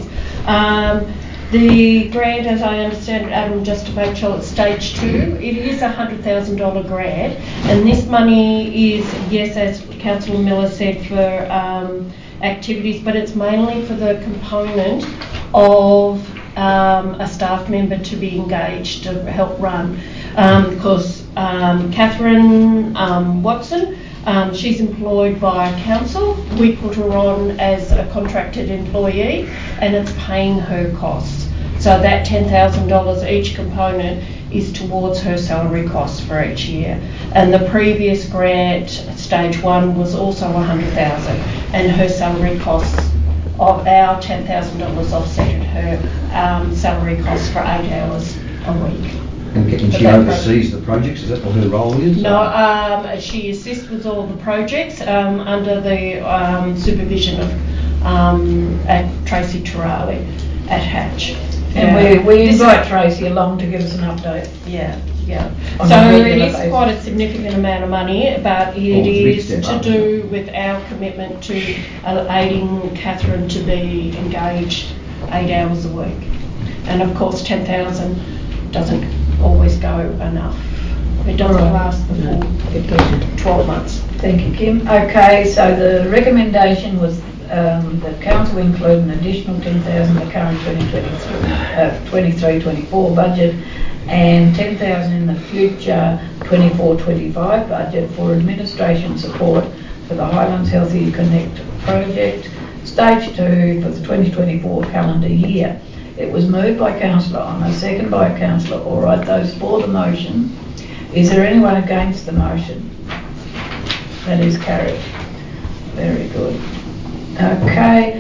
The grant, as I understand it, Adam, just to make sure it's stage 2, it is a $100,000 grant, and this money is, yes, as Councillor Miller said, for activities, but it's mainly for the component of a staff member to be engaged to help run, because Catherine Watson She's employed by council. We put her on as a contracted employee, and it's paying her costs. So that $10,000 each component is towards her salary costs for each year. And the previous grant, stage 1, was also $100,000, and her salary costs of our $10,000 offset her salary costs for 8 hours a week. And she oversees the projects? Is that what her role is? No, she assists with all the projects under the supervision of Tracy Turali at Hatch. And we invite Tracy along to give us an update. Yeah. So it is quite a significant amount of money, but it is to do with our commitment to aiding Catherine to be engaged 8 hours a week. And of course 10,000 doesn't always go enough. It doesn't last the full 12 months. Thank you, Kim. Okay, so the recommendation was that council include an additional 10,000 in the current 23-24 budget and 10,000 in the future 24-25 budget for administration support for the Highlands Healthy Connect project, stage 2 for the 2024 calendar year. It was moved by Councillor Honour, second by Councillor Allwright. Those for the motion. Is there anyone against the motion? That is carried. Very good. Okay,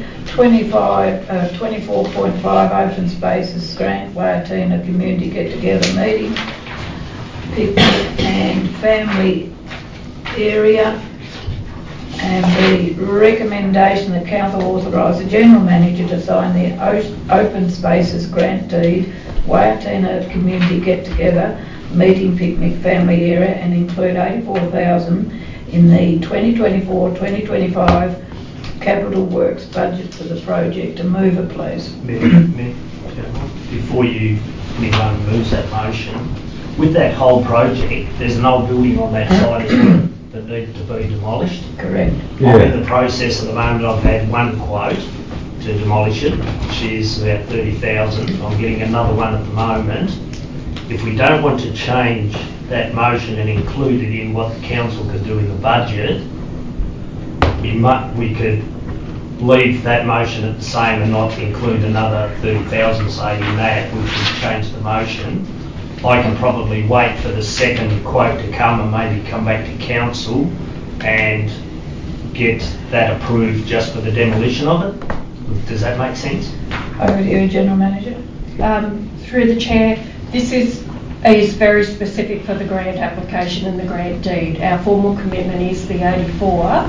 24.5 open spaces grant, Wayatina community get together meeting, picnic and family area, and the recommendation that council authorise the general manager to sign the open spaces grant deed, Wayatina community get together meeting, picnic, family area, and include 84,000 in the 2024-2025 capital works budget for the project. A mover, please. Before anyone moves that motion, with that whole project, there's an old building on that side as well that needs to be demolished. Correct. I'm in the process at the moment. I've had one quote to demolish it, which is about 30,000. I'm getting another one at the moment. If we don't want to change that motion and include it in what the council could do in the budget, we could leave that motion at the same and not include another 30,000, say, in that, which would change the motion. I can probably wait for the second quote to come and maybe come back to council and get that approved just for the demolition of it. Does that make sense? Over to you, General Manager. Through the Chair, this is very specific for the grant application and the grant deed. Our formal commitment is the 84.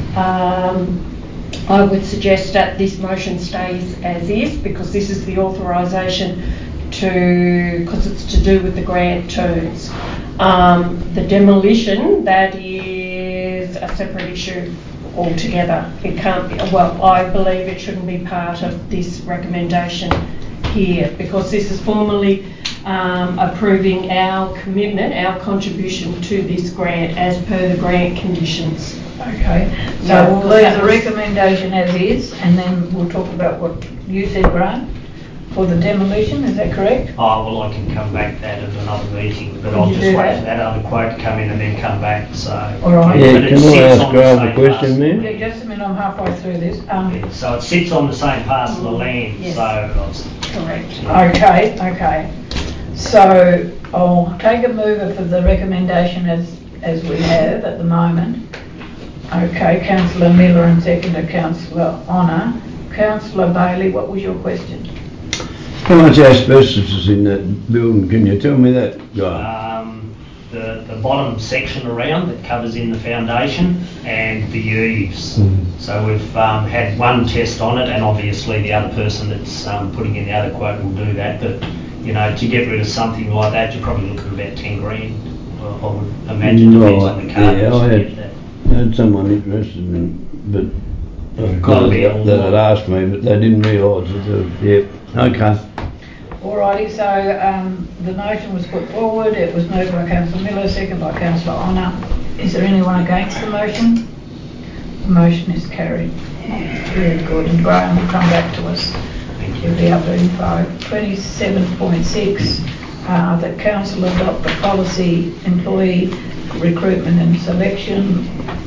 I would suggest that this motion stays as is, because this is the authorisation because it's to do with the grant terms. The demolition, that is a separate issue altogether. It can't be, well, I believe it shouldn't be part of this recommendation here, because this is formally approving our commitment, our contribution to this grant as per the grant conditions. Okay, so we'll leave the recommendation as is, and then we'll talk about what you said, Graham, for the demolition. Is that correct? Oh, well, I can come back to that at another meeting, but I'll just wait for that other quote to come in and then come back. So, all right. Yeah, can I ask Graham a question there? Yeah, just a minute. I'm halfway through this. So it sits on the same parcel of land. Yes. So correct. Okay. So I'll take a mover for the recommendation as we have at the moment. Okay, Councillor Miller and seconder Councillor Honour. Councillor Bailey, what was your question? How much asbestos is in that building? Can you tell me that, guy? The bottom section around that covers in the foundation and the eaves. So we've had one test on it, and obviously the other person that's putting in the other quote will do that. But you know, to get rid of something like that, you're probably looking at about 10 grand. I would imagine. Depends on the car. Yeah, I had someone interested in, but that had asked me, but they didn't realise it. Okay. Alrighty, so the motion was put forward. It was moved by Councillor Miller, second by Councillor Honour. Is there anyone against the motion? The motion is carried. Very good. And Graham will come back to us with the other info. 27.6, that council adopt the policy employee recruitment and selection.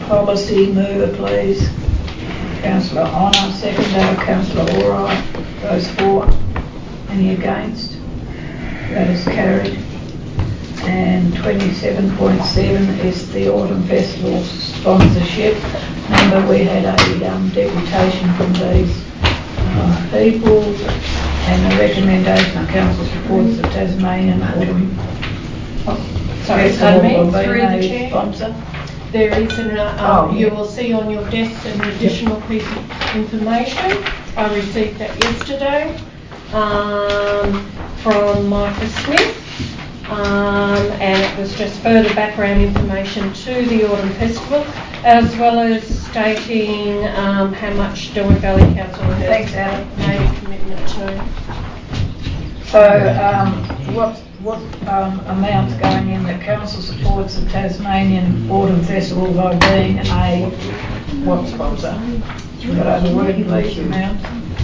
Policy, mover please. Councillor Honour, seconder. Councillor Allwright. Those for. Any against? That is carried. And 27.7 is the Autumn Festival sponsorship. Remember we had a deputation from these people, and the recommendation of council supports the Tasmanian Autumn Festival through the chair. sponsor. There is you will see on your desk an additional piece of information. I received that yesterday from Michael Smith. And it was just further background information to the Autumn Festival, as well as stating how much Dornoch Valley Council has made a commitment to. So, what amounts going in? The council supports the Tasmanian Autumn Festival by being a what sponsor? Got over word, please, amount.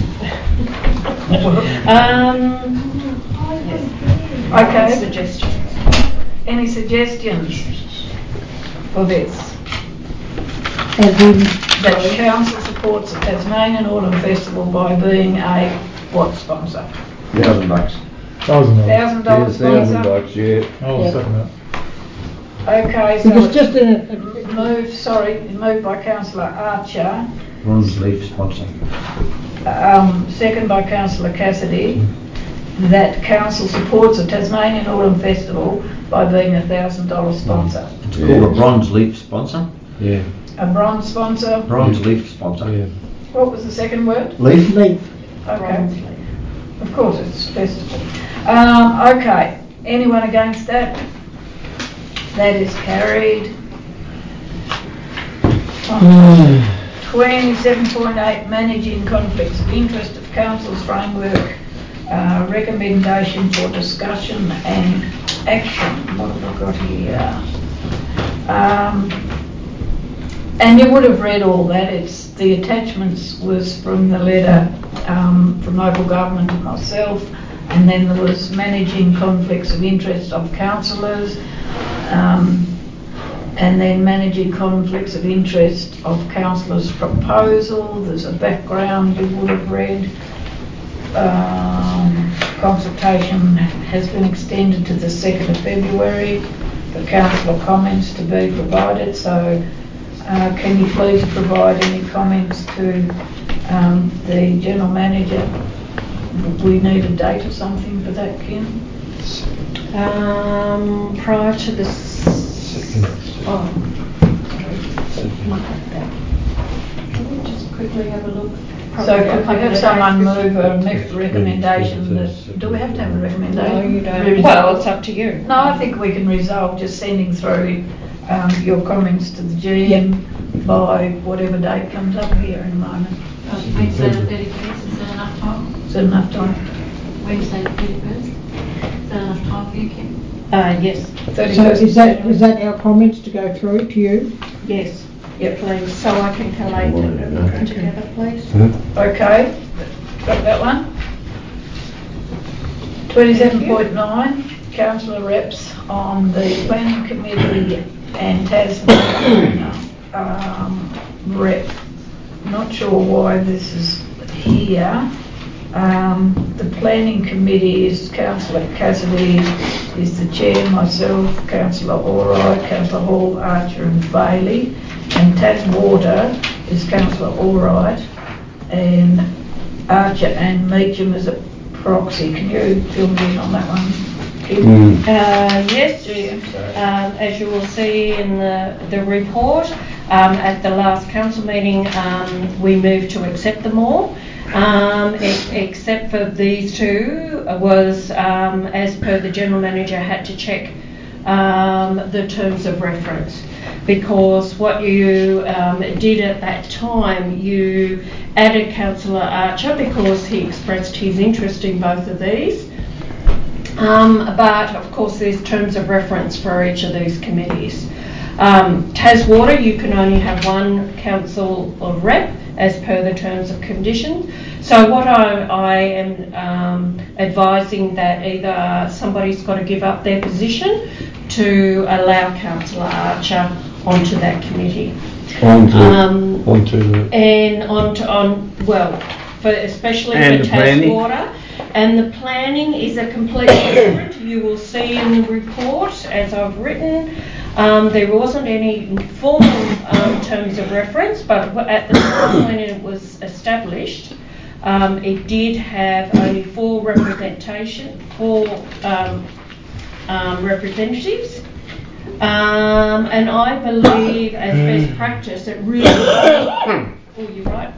Okay. Suggestions. Any suggestions for this? As in, That the council supports the Tasmanian Autumn Festival by being a what sponsor? $1,000. $1,000 sponsor? $1,000, yeah. I'll second that. Okay, so because just moved by Councillor Archer. Bronze Leaf sponsor. Second by Councillor Cassidy. That council supports the Tasmanian Autumn Festival by being a $1,000 sponsor. It's called a Bronze Leaf sponsor. Yeah. A bronze sponsor. Bronze Leaf sponsor. Yeah. What was the second word? Leaf. Okay. Of course, it's festival. Okay. Anyone against that? That is carried. 27.8, managing conflicts of interest of council's framework. Recommendation for discussion and action. What have I got here? And you would have read all that. It's the attachments was from the letter from local government to myself, and then there was managing conflicts of interest of councillors, and then managing conflicts of interest of councillors' proposal. There's a background you would have read. Consultation has been extended to the 2nd of February for councillor comments to be provided. So can you please provide any comments to the General Manager? We need a date or something for that, Kim? Prior to the Can we just quickly have a look? So could we have someone move a recommendation that, do we have to have a recommendation? No, you don't. Well, it's up to you. No, I think we can resolve just sending through your comments to the GM by whatever date comes up here in a moment. Wednesday the 31st, is that enough time? Is that enough time? Wednesday the 31st, is that enough time for you, Kim? Yes. So is that our comments to go through to you? Yes. Yeah, please. So I can collate them together, please. Okay. Got that one? 27.9, councillor reps on the planning committee and Tasmania rep. Not sure why this is here. The planning committee is Councillor Cassidy is the chair, myself, Councillor Allwright, Councillor Hall, Archer and Bailey, and Taswater is Councillor Allwright, and Archer and Meacham as a proxy. Can you fill me in on that one, Kim? Yes. As you will see in the report, at the last council meeting, we moved to accept them all. Except for these two was, as per the General Manager, had to check the terms of reference, because what you did at that time, you added Councillor Archer because he expressed his interest in both of these, but of course there's terms of reference for each of these committees. Taswater, you can only have one council or rep as per the terms of condition. So what I am advising that either somebody's got to give up their position to allow Councillor Archer onto that committee. On for especially and for the planning? Taswater. And the planning is a completely different. You will see in the report, as I've written, there wasn't any formal terms of reference, but at the time when it was established, it did have only four representatives. And I believe, as best practice, it really. Oh, you're right.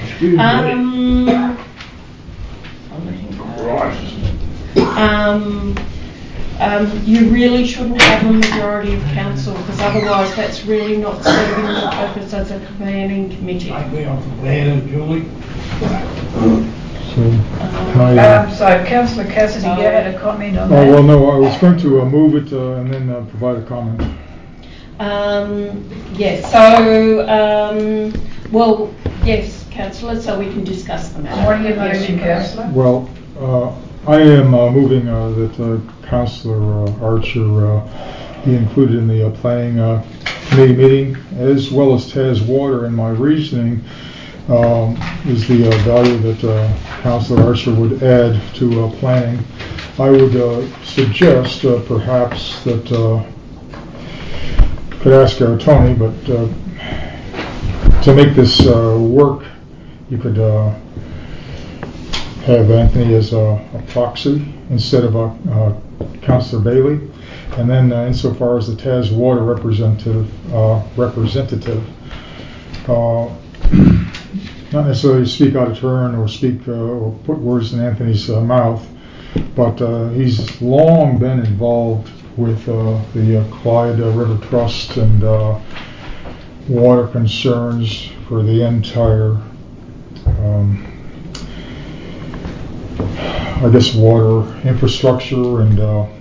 You really shouldn't have a majority of council, because otherwise that's really not serving the purpose as a planning committee. I agree on planning, Julie. So Councillor Cassidy, you had a comment on that? Well, no, I was going to move it and then provide a comment. Yes, so, yes, Councillor, so we can discuss the matter. What are you moving, Councillor? Well, I am moving that Councillor Archer be included in the planning committee meeting, as well as Taswater, and my reasoning is the value that Councillor Archer would add to planning. I would suggest perhaps that could ask Tony, but to make this work, you could have Anthony as a proxy instead of Councillor Bailey, and then insofar as the Taswater representative, not necessarily speak out of turn or speak or put words in Anthony's mouth, but he's long been involved with the Clyde River Trust and water concerns for the entire water infrastructure and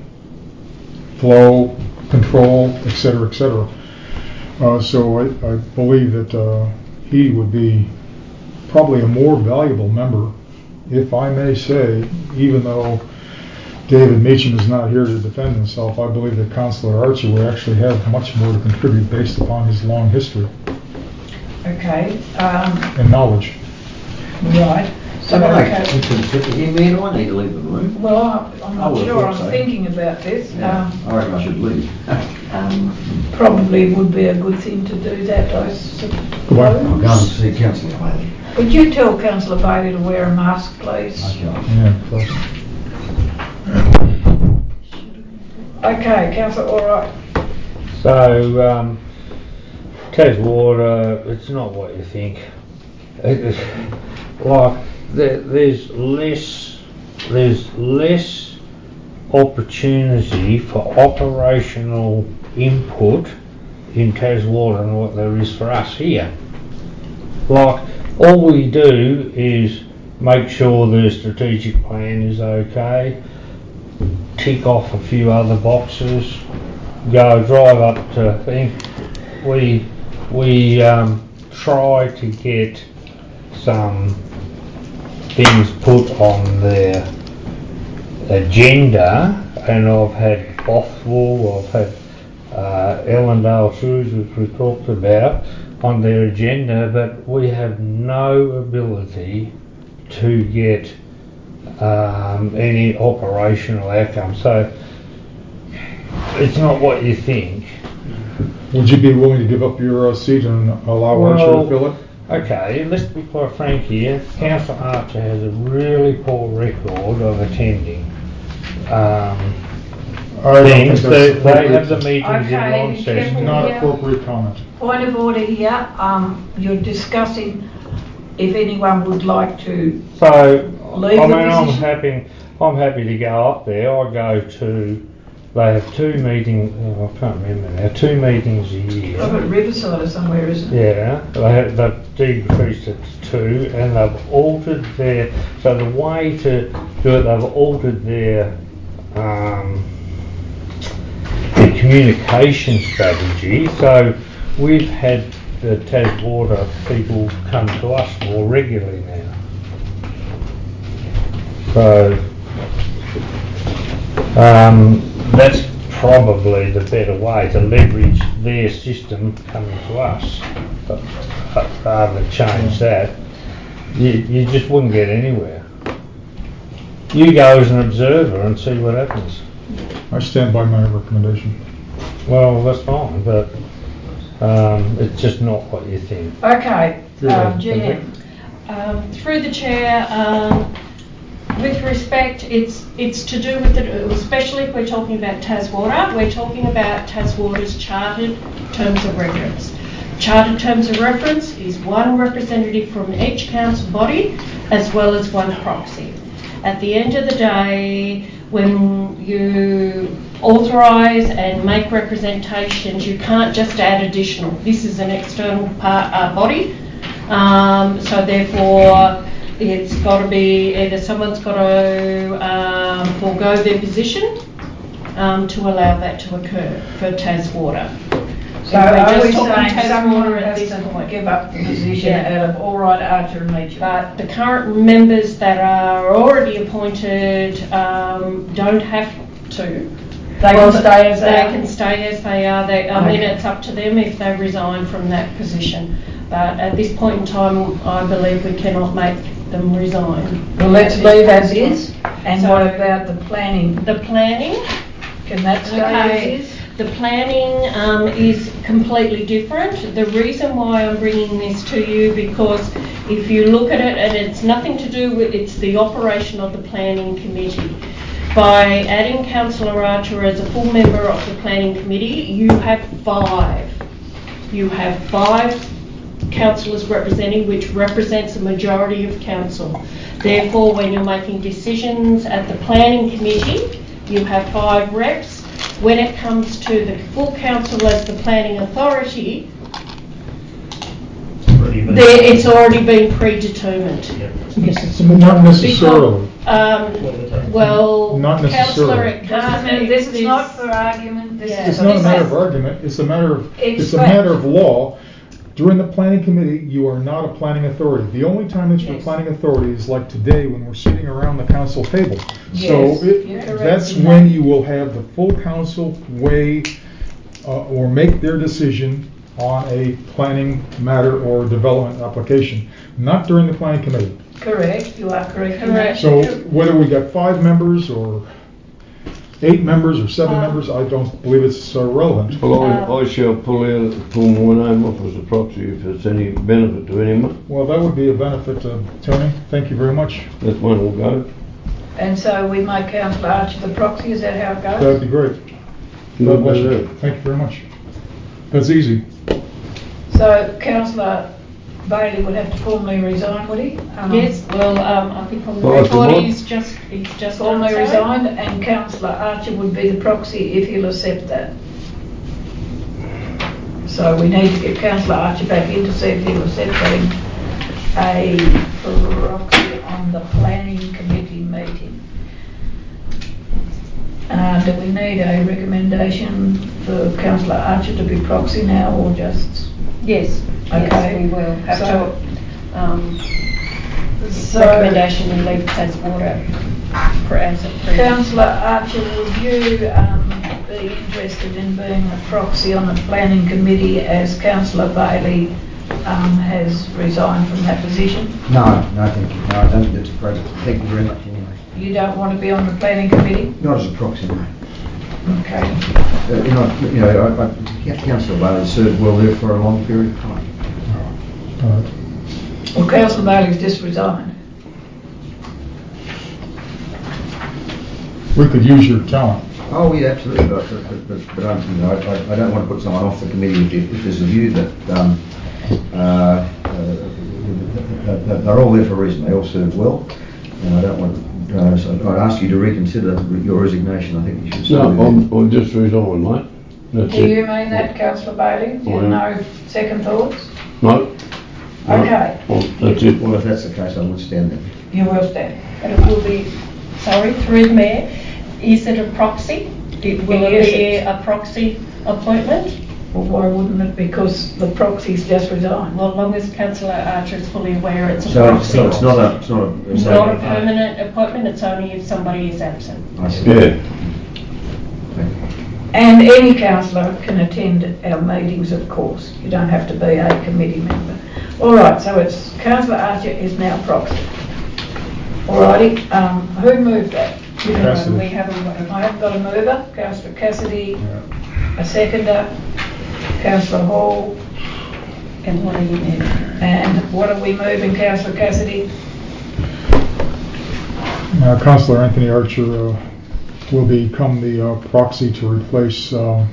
flow control, etc., etc. So I believe that he would be probably a more valuable member, if I may say, even though David Meacham is not here to defend himself. I believe that Councillor Archer would actually have much more to contribute based upon his long history. Okay. And knowledge. Right. So, do I need to leave the room? Well, I'm not sure. I'm thinking about this. Yeah, I reckon I should leave. Probably would be a good thing to do that, I suppose. I'll go and see Councillor Bailey. Would you tell Councillor Bailey to wear a mask, please? Yeah, of course. Okay, Councillor, all right. So, Taswater, it's not what you think. There's less opportunity for operational input in Taswater than what there is for us here. All we do is make sure the strategic plan is okay, tick off a few other boxes, drive up to thing. We try to get some things put on their agenda, and I've had Bothwell, I've had Ellendale Sewage, which we talked about, on their agenda, but we have no ability to get any operational outcome. So it's not what you think. Would you be willing to give up your seat and allow Archer to fill it? Okay, let's be quite frank here. Councillor Archer has a really poor record of attending things. They have the meetings in Launceston. Not appropriate comment. Point of order here. You're discussing if anyone would like to leave the position. I'm happy to go up there. I go to. They have two meetings. I can't remember now. 2 meetings a year. I've got Riverside or somewhere, isn't it? Yeah, they've decreased it to 2, and they've altered their. So the way to do it, they've altered their communication strategy. So we've had the Taswater people come to us more regularly now. So that's probably the better way to leverage their system coming to us. rather than change that, you just wouldn't get anywhere. You go as an observer and see what happens. I stand by my recommendation. Well, that's fine, but it's just not what you think. Okay, GM. Through the chair, with respect, it's to do with especially if we're talking about Taswater, we're talking about Taswater's chartered terms of reference. Chartered terms of reference is one representative from each council body as well as one proxy. At the end of the day, when you authorise and make representations, you can't just add additional. This is an external body, so therefore it's got to be either someone's got to forego their position to allow that to occur for Taswater. So are we saying someone has to give up the position out of Allright, Archer and Leitrim? But the current members that are already appointed don't have to. They can stay as they are? They can stay as they are. I mean, it's up to them if they resign from that position. But at this point in time, I believe we cannot make them resign. Well, let's leave as is. And so what about the planning? The planning? Can that stay as is? The planning is completely different. The reason why I'm bringing this to you, because if you look at it, and it's nothing to do with, it's the operation of the planning committee. By adding Councillor Archer as a full member of the planning committee, you have five. You have 5 councillors representing, which represents a majority of council. Therefore, when you're making decisions at the planning committee, you have 5 reps. When it comes to the full council as the planning authority, it's already been predetermined. Yes, it's not necessarily. Well, not necessarily. This is not for argument. It's not a matter of argument. It's a matter of law. During the planning committee, you are not a planning authority. The only time it's for planning authority is like today when we're sitting around the council table. Yes, so that's when you will have the full council weigh or make their decision on a planning matter or development application, not during the planning committee. Correct, you are correct. So whether we got 5 members or 8 members or 7 members, I don't believe it's relevant. Well, I shall pull my name off as a proxy if it's any benefit to anyone. Well, that would be a benefit to Tony. Thank you very much. That one will go. And so we make Councillor Archer the proxy, is that how it goes? That'd be great. God bless you. Thank you very much. That's easy. So Councillor Bailey would have to formally resign, would he? Yes, well, I think on the record he's just formally resigned, and Councillor Archer would be the proxy if he'll accept that. So we need to get Councillor Archer back in to see if he'll accept being a proxy on the planning committee meeting. Do we need a recommendation for Councillor Archer to be proxy now, or just? Yes. Okay. Yes, we will have recommendation and leave Taswater for answer. Councillor Archer, would you be interested in being a proxy on the planning committee as Councillor Bailey has resigned from that position? No, thank you. No, I don't think that's appropriate. Thank you very much anyway. You don't want to be on the planning committee? Not as a proxy, no. Okay. Councillor Bailey served well there for a long period of time. Well, Councillor Bailey's just resigned. We could use your talent. Oh, yeah, absolutely. But I don't want to put someone off the committee if there's a view that they're all there for a reason. They all serve well, and I don't want. So I'd ask you to reconsider your resignation. I think you should. No, I'm just resigned, mate. Do you mean that, Councillor Bailey? You have no second thoughts? No. Okay. Well, that's it. Well, if that's the case, I would stand there. You will stand. But it will be, through the Mayor, is it a proxy? Will it be a proxy appointment? Well, why wouldn't it? Because the proxy's just resigned. Well, as long as Councillor Archer is fully aware it's a proxy. So it's not a permanent appointment, it's only if somebody is absent. I see. Yeah. And any councillor can attend our meetings, of course. You don't have to be a committee member. All right, so it's Councillor Archer is now proxy. All righty, who moved that? Cassidy. I haven't got a mover. Councillor Cassidy, a seconder. Councillor Hall. And what are you moving? And what are we moving, Councillor Cassidy? Councillor Anthony Archer will become the proxy to replace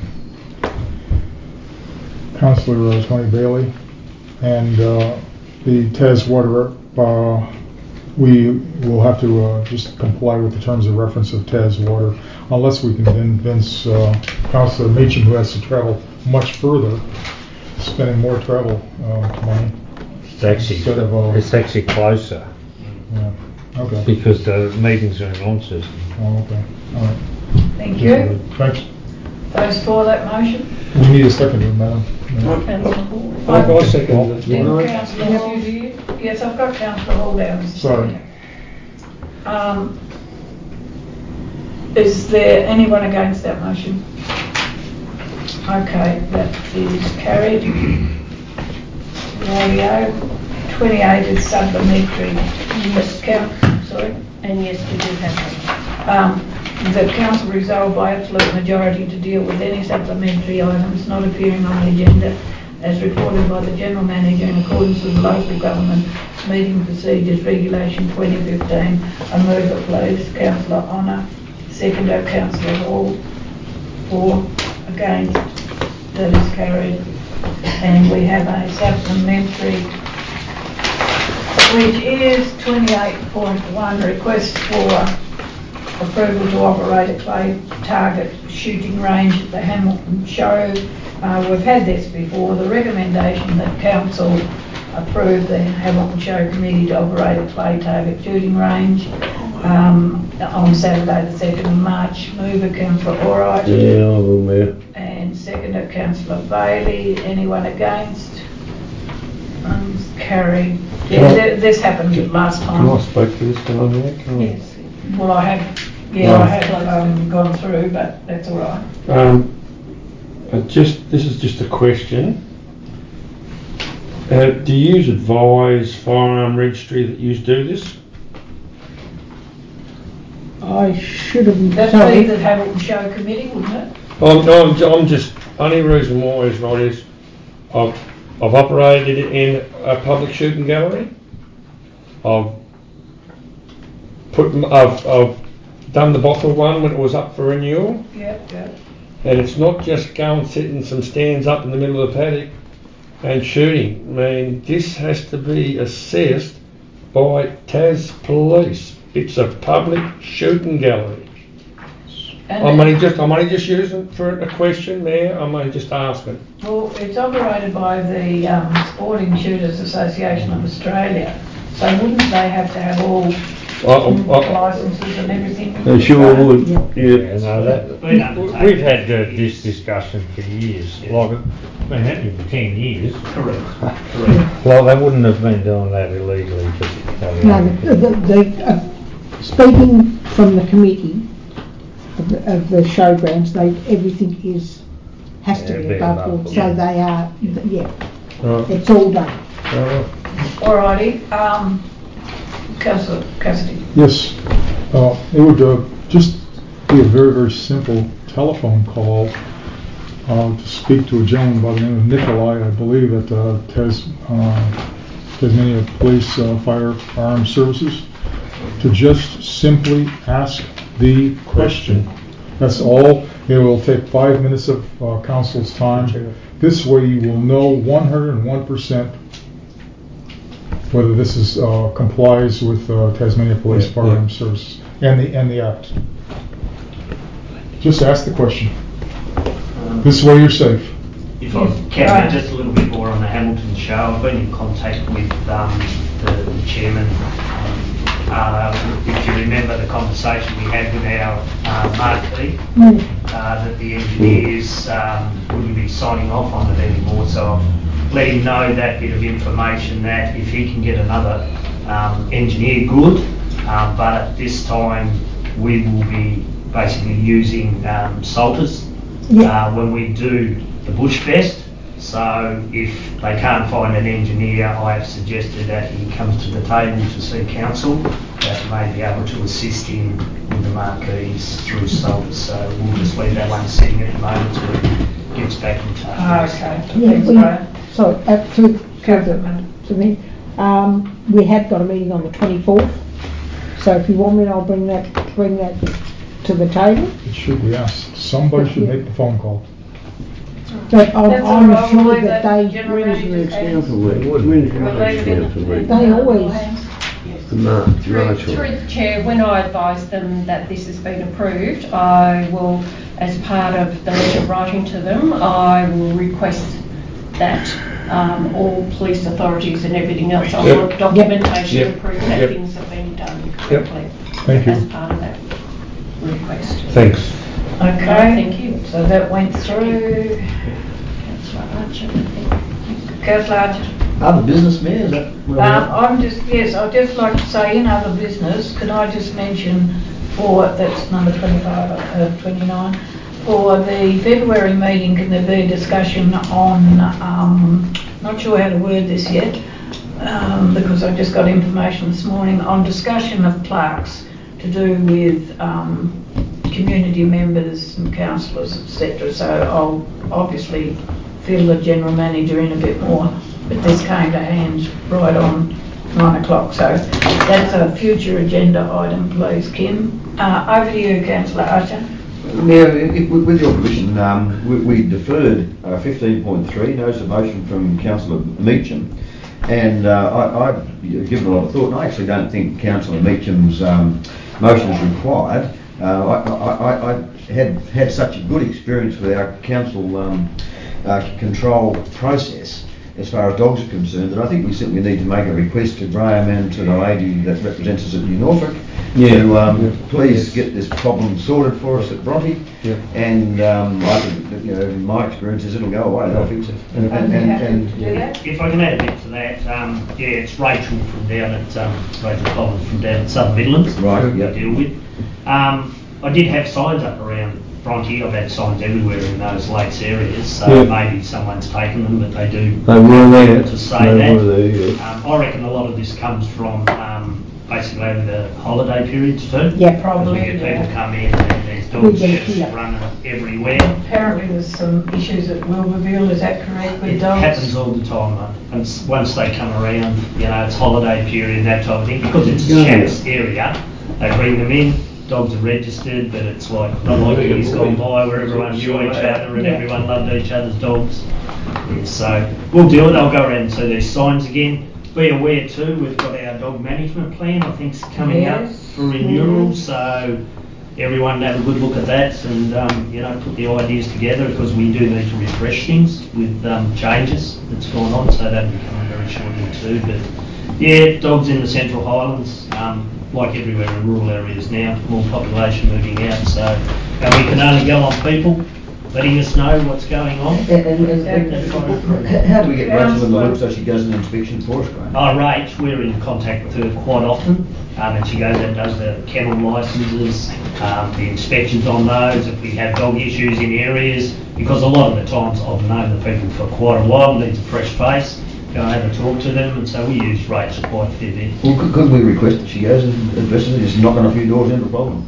Councillor Tony Bailey, and the Taswater, we will have to just comply with the terms of reference of Taswater, unless we can convince Councillor Meacham, who has to travel much further, spending more travel money. It's actually closer. Yeah. Okay. Because the meetings are in Launceston. Oh, okay. All right. Thank you. Thanks. Those for that motion? We need a seconder, Madam. I'll second it. Councillor Hall, do you? Yes, I've got Councillor Hall down. Sorry. Is there anyone against that motion? Okay, that is carried. Radio 28 is supplementary. Sorry? And yes, we do have them. The council resolved by absolute majority to deal with any supplementary items not appearing on the agenda as reported by the General Manager in accordance with the Local Government Meeting Procedures Regulation 2015. I move it, please. Councillor Honour, seconder Councillor Hall. For, against, that is carried. And we have a supplementary, which is 28.1, request for approval to operate a clay target shooting range at the Hamilton Show. We've had this before. The recommendation that council approve the Hamilton Show Committee to operate a clay target shooting range on Saturday the 2nd of March. Mover Councillor Alright. Yeah, I will, Mayor. And seconder Councillor Bailey. Anyone against? Carried. Yeah, this happened last time. Can I speak to this guy now? Yes. Well, I have gone through, but that's all right. This is just a question. Do you advise Firearm Registry that you do this? I should have. That'd be the Hamilton Show Committee, wouldn't it? I'm just, only reason why is right is I've operated it in a public shooting gallery. I've done the Bothwell one when it was up for renewal. Yep. And it's not just going sitting some stands up in the middle of the paddock and shooting. I mean, this has to be assessed by Tas Police. It's a public shooting gallery. I'm only just using it for a question, Mayor. I'm only just asking. Well, it's operated by the Sporting Shooters Association of Australia. So wouldn't they have to have all licences and everything? They sure would. Yeah. We've had this discussion for years. Like, it's been happening for 10 years. Correct. Well, they wouldn't have been doing that illegally. Speaking from the committee of the showgrounds, everything has to be above board. So they are, it's all done. Alrighty, Councillor Cassidy. Yes, it would just be a very, very simple telephone call to speak to a gentleman by the name of Nikolai, I believe, at Tasmania Police Firearm Services, to just simply ask the question. That's all. It will take 5 minutes of council's time. This way you will know 101% whether this is complies with Tasmania Police Firearm Services and the Act. Just ask the question. This way you're safe. If I can, just a little bit more on the Hamilton Show. I've been in contact with the chairman. If you remember the conversation we had with our marquee, that the engineers wouldn't be signing off on it anymore. So I've let him know that bit of information, that if he can get another engineer, good. But at this time, we will be basically using Salters when we do the Bush Fest. So if they can't find an engineer, I have suggested that he comes to the table to see council that may be able to assist him with the marquees through Salters. So we'll just leave that one sitting at the moment until he gets back in touch. We have got a meeting on the 24th. So if you want me, I'll bring that to the table. It should be asked. Somebody should make the phone call. But I'm sure that they When's the next council week? When's your next council week? They always. March. Through the chair, when I advise them that this has been approved, I will, as part of the letter writing to them, I will request that all police authorities and everything else, I want documentation to prove that things have been done correctly. Thank you. As part of that request. Thanks. Okay. Thank you. So that went through. Councillor Archer, I think. Councillor Archer. Other business, Mayor? Is that where I'd just like to say in other business, can I just mention that's number 29, for the February meeting, can there be a discussion on, not sure how to word this yet, because I just got information this morning, on discussion of plaques to do with community members and councillors, etc. So I'll obviously fill the general manager in a bit more, but this came to hand right on 9 o'clock. So that's a future agenda item, please, Kim. Over to you, Councillor Archer. Now, with your permission, we deferred 15.3, notice of motion from Councillor Meacham, and I've given a lot of thought, and I actually don't think Councillor Meacham's motion is required. I had such a good experience with our council control process as far as dogs are concerned, that I think we simply need to make a request to Graham and to the lady that represents us at New Norfolk to please get this problem sorted for us at Bronte. And I think that, in my experience, it'll go away. They'll fix it. If I can add a bit to that, it's Rachel from down at Rachel Collins from down at Southern Midlands. Right. We deal with. I did have signs up around Bronte. I've had signs everywhere in those lakes areas, so maybe someone's taken them, but they do. They were there. To say that. I reckon a lot of this comes from basically over the holiday periods too. Yeah, probably. We get people come in and there's dogs just running everywhere. Apparently there's some issues at Wilberville, is that correct, with dogs? It happens all the time, mate. And once they come around, it's holiday period, that type of thing, because it's a chaps area, they bring them in. Dogs are registered, but it's not like years gone by where everyone knew each other and everyone loved each other's dogs. So we'll deal with it. I'll go around and see these signs again. Be aware too, we've got our dog management plan, I think, coming up for renewal. So everyone have a good look at that and put the ideas together, because we do need to refresh things with changes that's going on. So that'll be coming very shortly too. But dogs in the Central Highlands. Like everywhere in rural areas now, more population moving out, and we can only go on people letting us know what's going on. How do we get Rachel in the loop so she does an inspection for us, Graham? Rach, we're in contact with her quite often, and she goes and does the kennel licences, the inspections on those, if we have dog issues in areas, because a lot of the times I've known the people for quite a while, needs a fresh face. Go and have a talk to them, and so we use rates quite a fair bit. Well, could we request that she goes and addresses it, just knock on a few doors into the problem?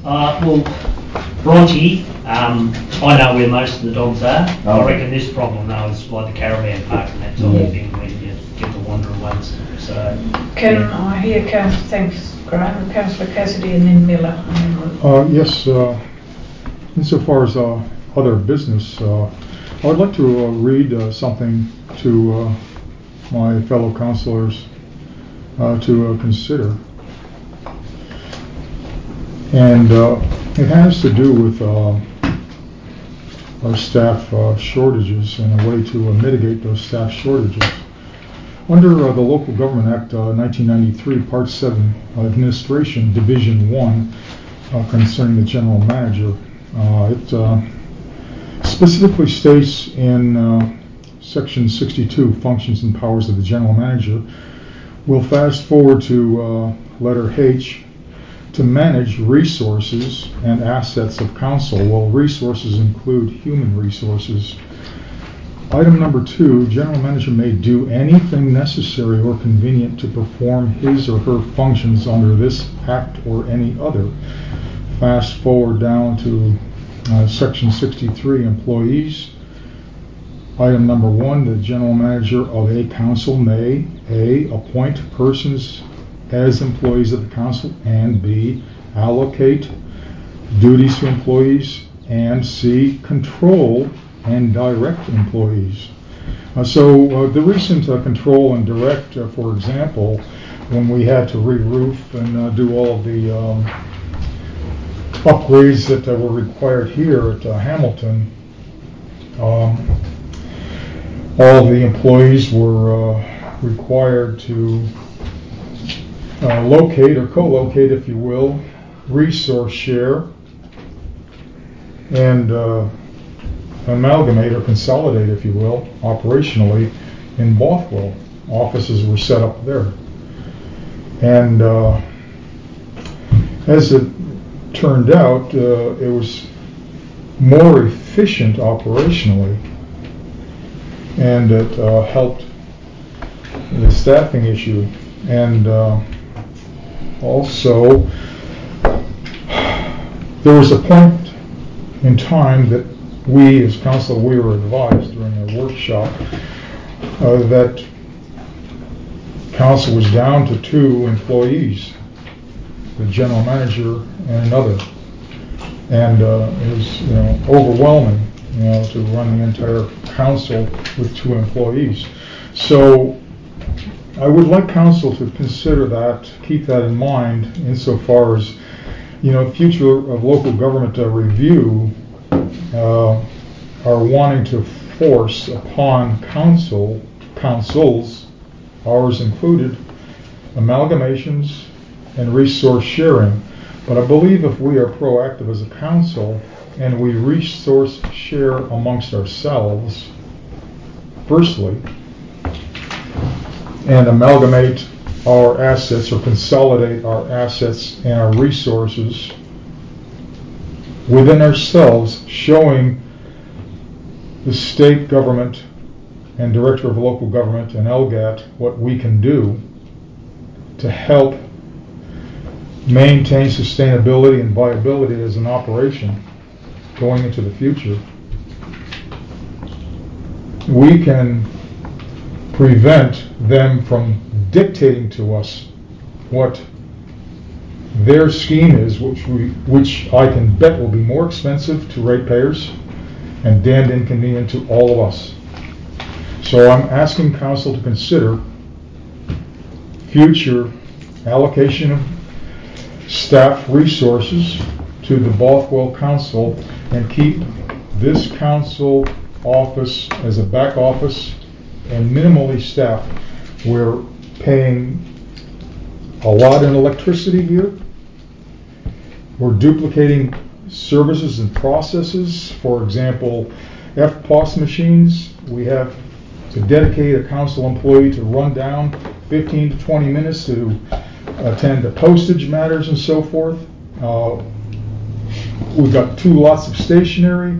Bronte, I know where most of the dogs are. I reckon this problem now is like the caravan park and that type of thing, where you get the wandering ones. So can I hear thanks, Graham, Councillor Cassidy, and then Miller. Yes, insofar as other business, I would like to read something to my fellow councillors to consider, and it has to do with our staff shortages and a way to mitigate those staff shortages. Under the Local Government Act 1993, Part 7, Administration, Division 1, concerning the General Manager, it specifically states in Section 62, Functions and Powers of the General Manager. We'll fast forward to letter H. to manage resources and assets of council. Well, resources include human resources. Item number 2, general manager may do anything necessary or convenient to perform his or her functions under this act or any other. Fast forward down to section 63, employees. Item number 1, the general manager of a council may A, appoint persons as employees of the council, and B, allocate duties to employees, and C, control and direct employees. So the recent control and direct, for example, when we had to re-roof and do all of the upgrades that were required here at Hamilton, all the employees were required to locate or co-locate, if you will, resource share, and amalgamate or consolidate, if you will, operationally in Bothwell. Offices were set up there. And as it turned out, it was more efficient operationally, and it helped the staffing issue. And also, there was a point in time that we, as council, we were advised during a workshop that council was down to 2 employees, the general manager and another, and it was overwhelming, to run the entire council with 2 employees. So I would like council to consider that, keep that in mind insofar as, future of local government review are wanting to force upon councils, ours included, amalgamations and resource sharing. But I believe if we are proactive as a council and we resource share amongst ourselves, firstly, and amalgamate our assets or consolidate our assets and our resources within ourselves, showing the state government and director of local government and LGAT what we can do to help maintain sustainability and viability as an operation going into the future, we can prevent them from dictating to us what their scheme is, which I can bet will be more expensive to ratepayers and damned inconvenient to all of us. So I'm asking council to consider future allocation of staff resources to the Bothwell Council and keep this council office as a back office and minimally staffed. We're paying a lot in electricity here. We're duplicating services and processes. For example, FPOS machines, we have to dedicate a council employee to run down 15 to 20 minutes to attend to postage matters and so forth. We've got 2 lots of stationery,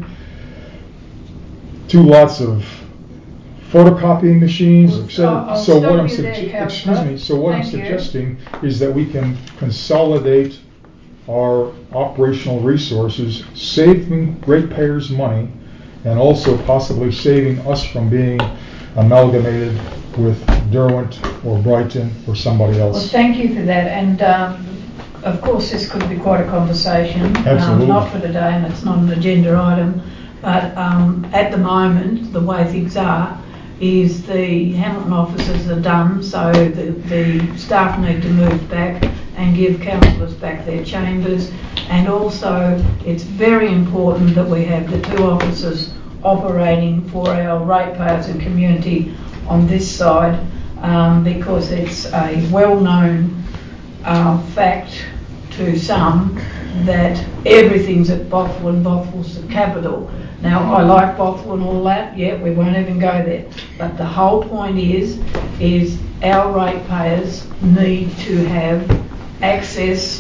2 lots of photocopying machines, etc. So what I'm suggesting is that we can consolidate our operational resources, saving ratepayers money, and also possibly saving us from being amalgamated with Derwent or Brighton or somebody else. Well, thank you for that. And of course, this could be quite a conversation. Absolutely. Not for today, and it's not an agenda item. But at the moment, the way things are, is the Hamilton offices are done, so the staff need to move back and give councillors back their chambers. And also, it's very important that we have the 2 offices operating for our ratepayers and community on this side, because it's a well-known fact to some that everything's at Bothwell and Bothwell's the capital. Now, I like Bothwell and all that, we won't even go there. But the whole point is our ratepayers need to have access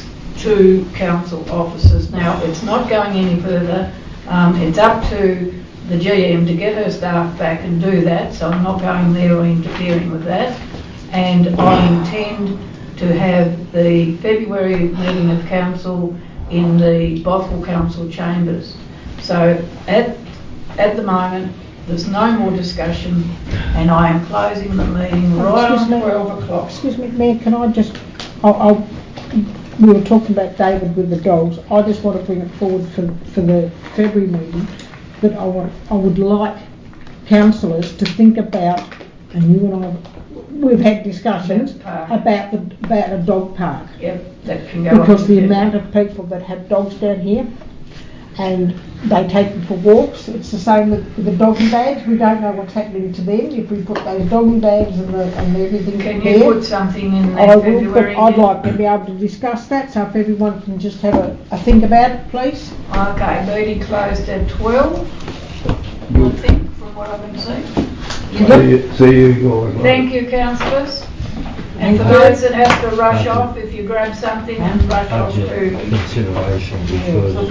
to council officers. Now, it's not going any further. It's up to the GM to get her staff back and do that, so I'm not going there or interfering with that. And I intend to have the February meeting of council in the Bothwell Council chambers. So at the moment, there's no more discussion, and I am closing the meeting right on 12 o'clock. Excuse me, Mayor, can I just, we were talking about David with the dogs. I just want to bring it forward for the February meeting that I would like councillors to think about, and you and I, we've had discussions about a dog park. Yep, that can go because the amount of people that have dogs down here, and they take them for walks. It's the same with the doggy bags. We don't know what's happening to them if we put those doggy bags and everything Can there. you put something in there February? I'd like to be able to discuss that, so if everyone can just have a think about it, please. Okay, meeting closed at 12, I think, from what I've been seeing. See you guys. Thank you, councillors. And for those that have to rush off, if you grab something and rush off to consideration because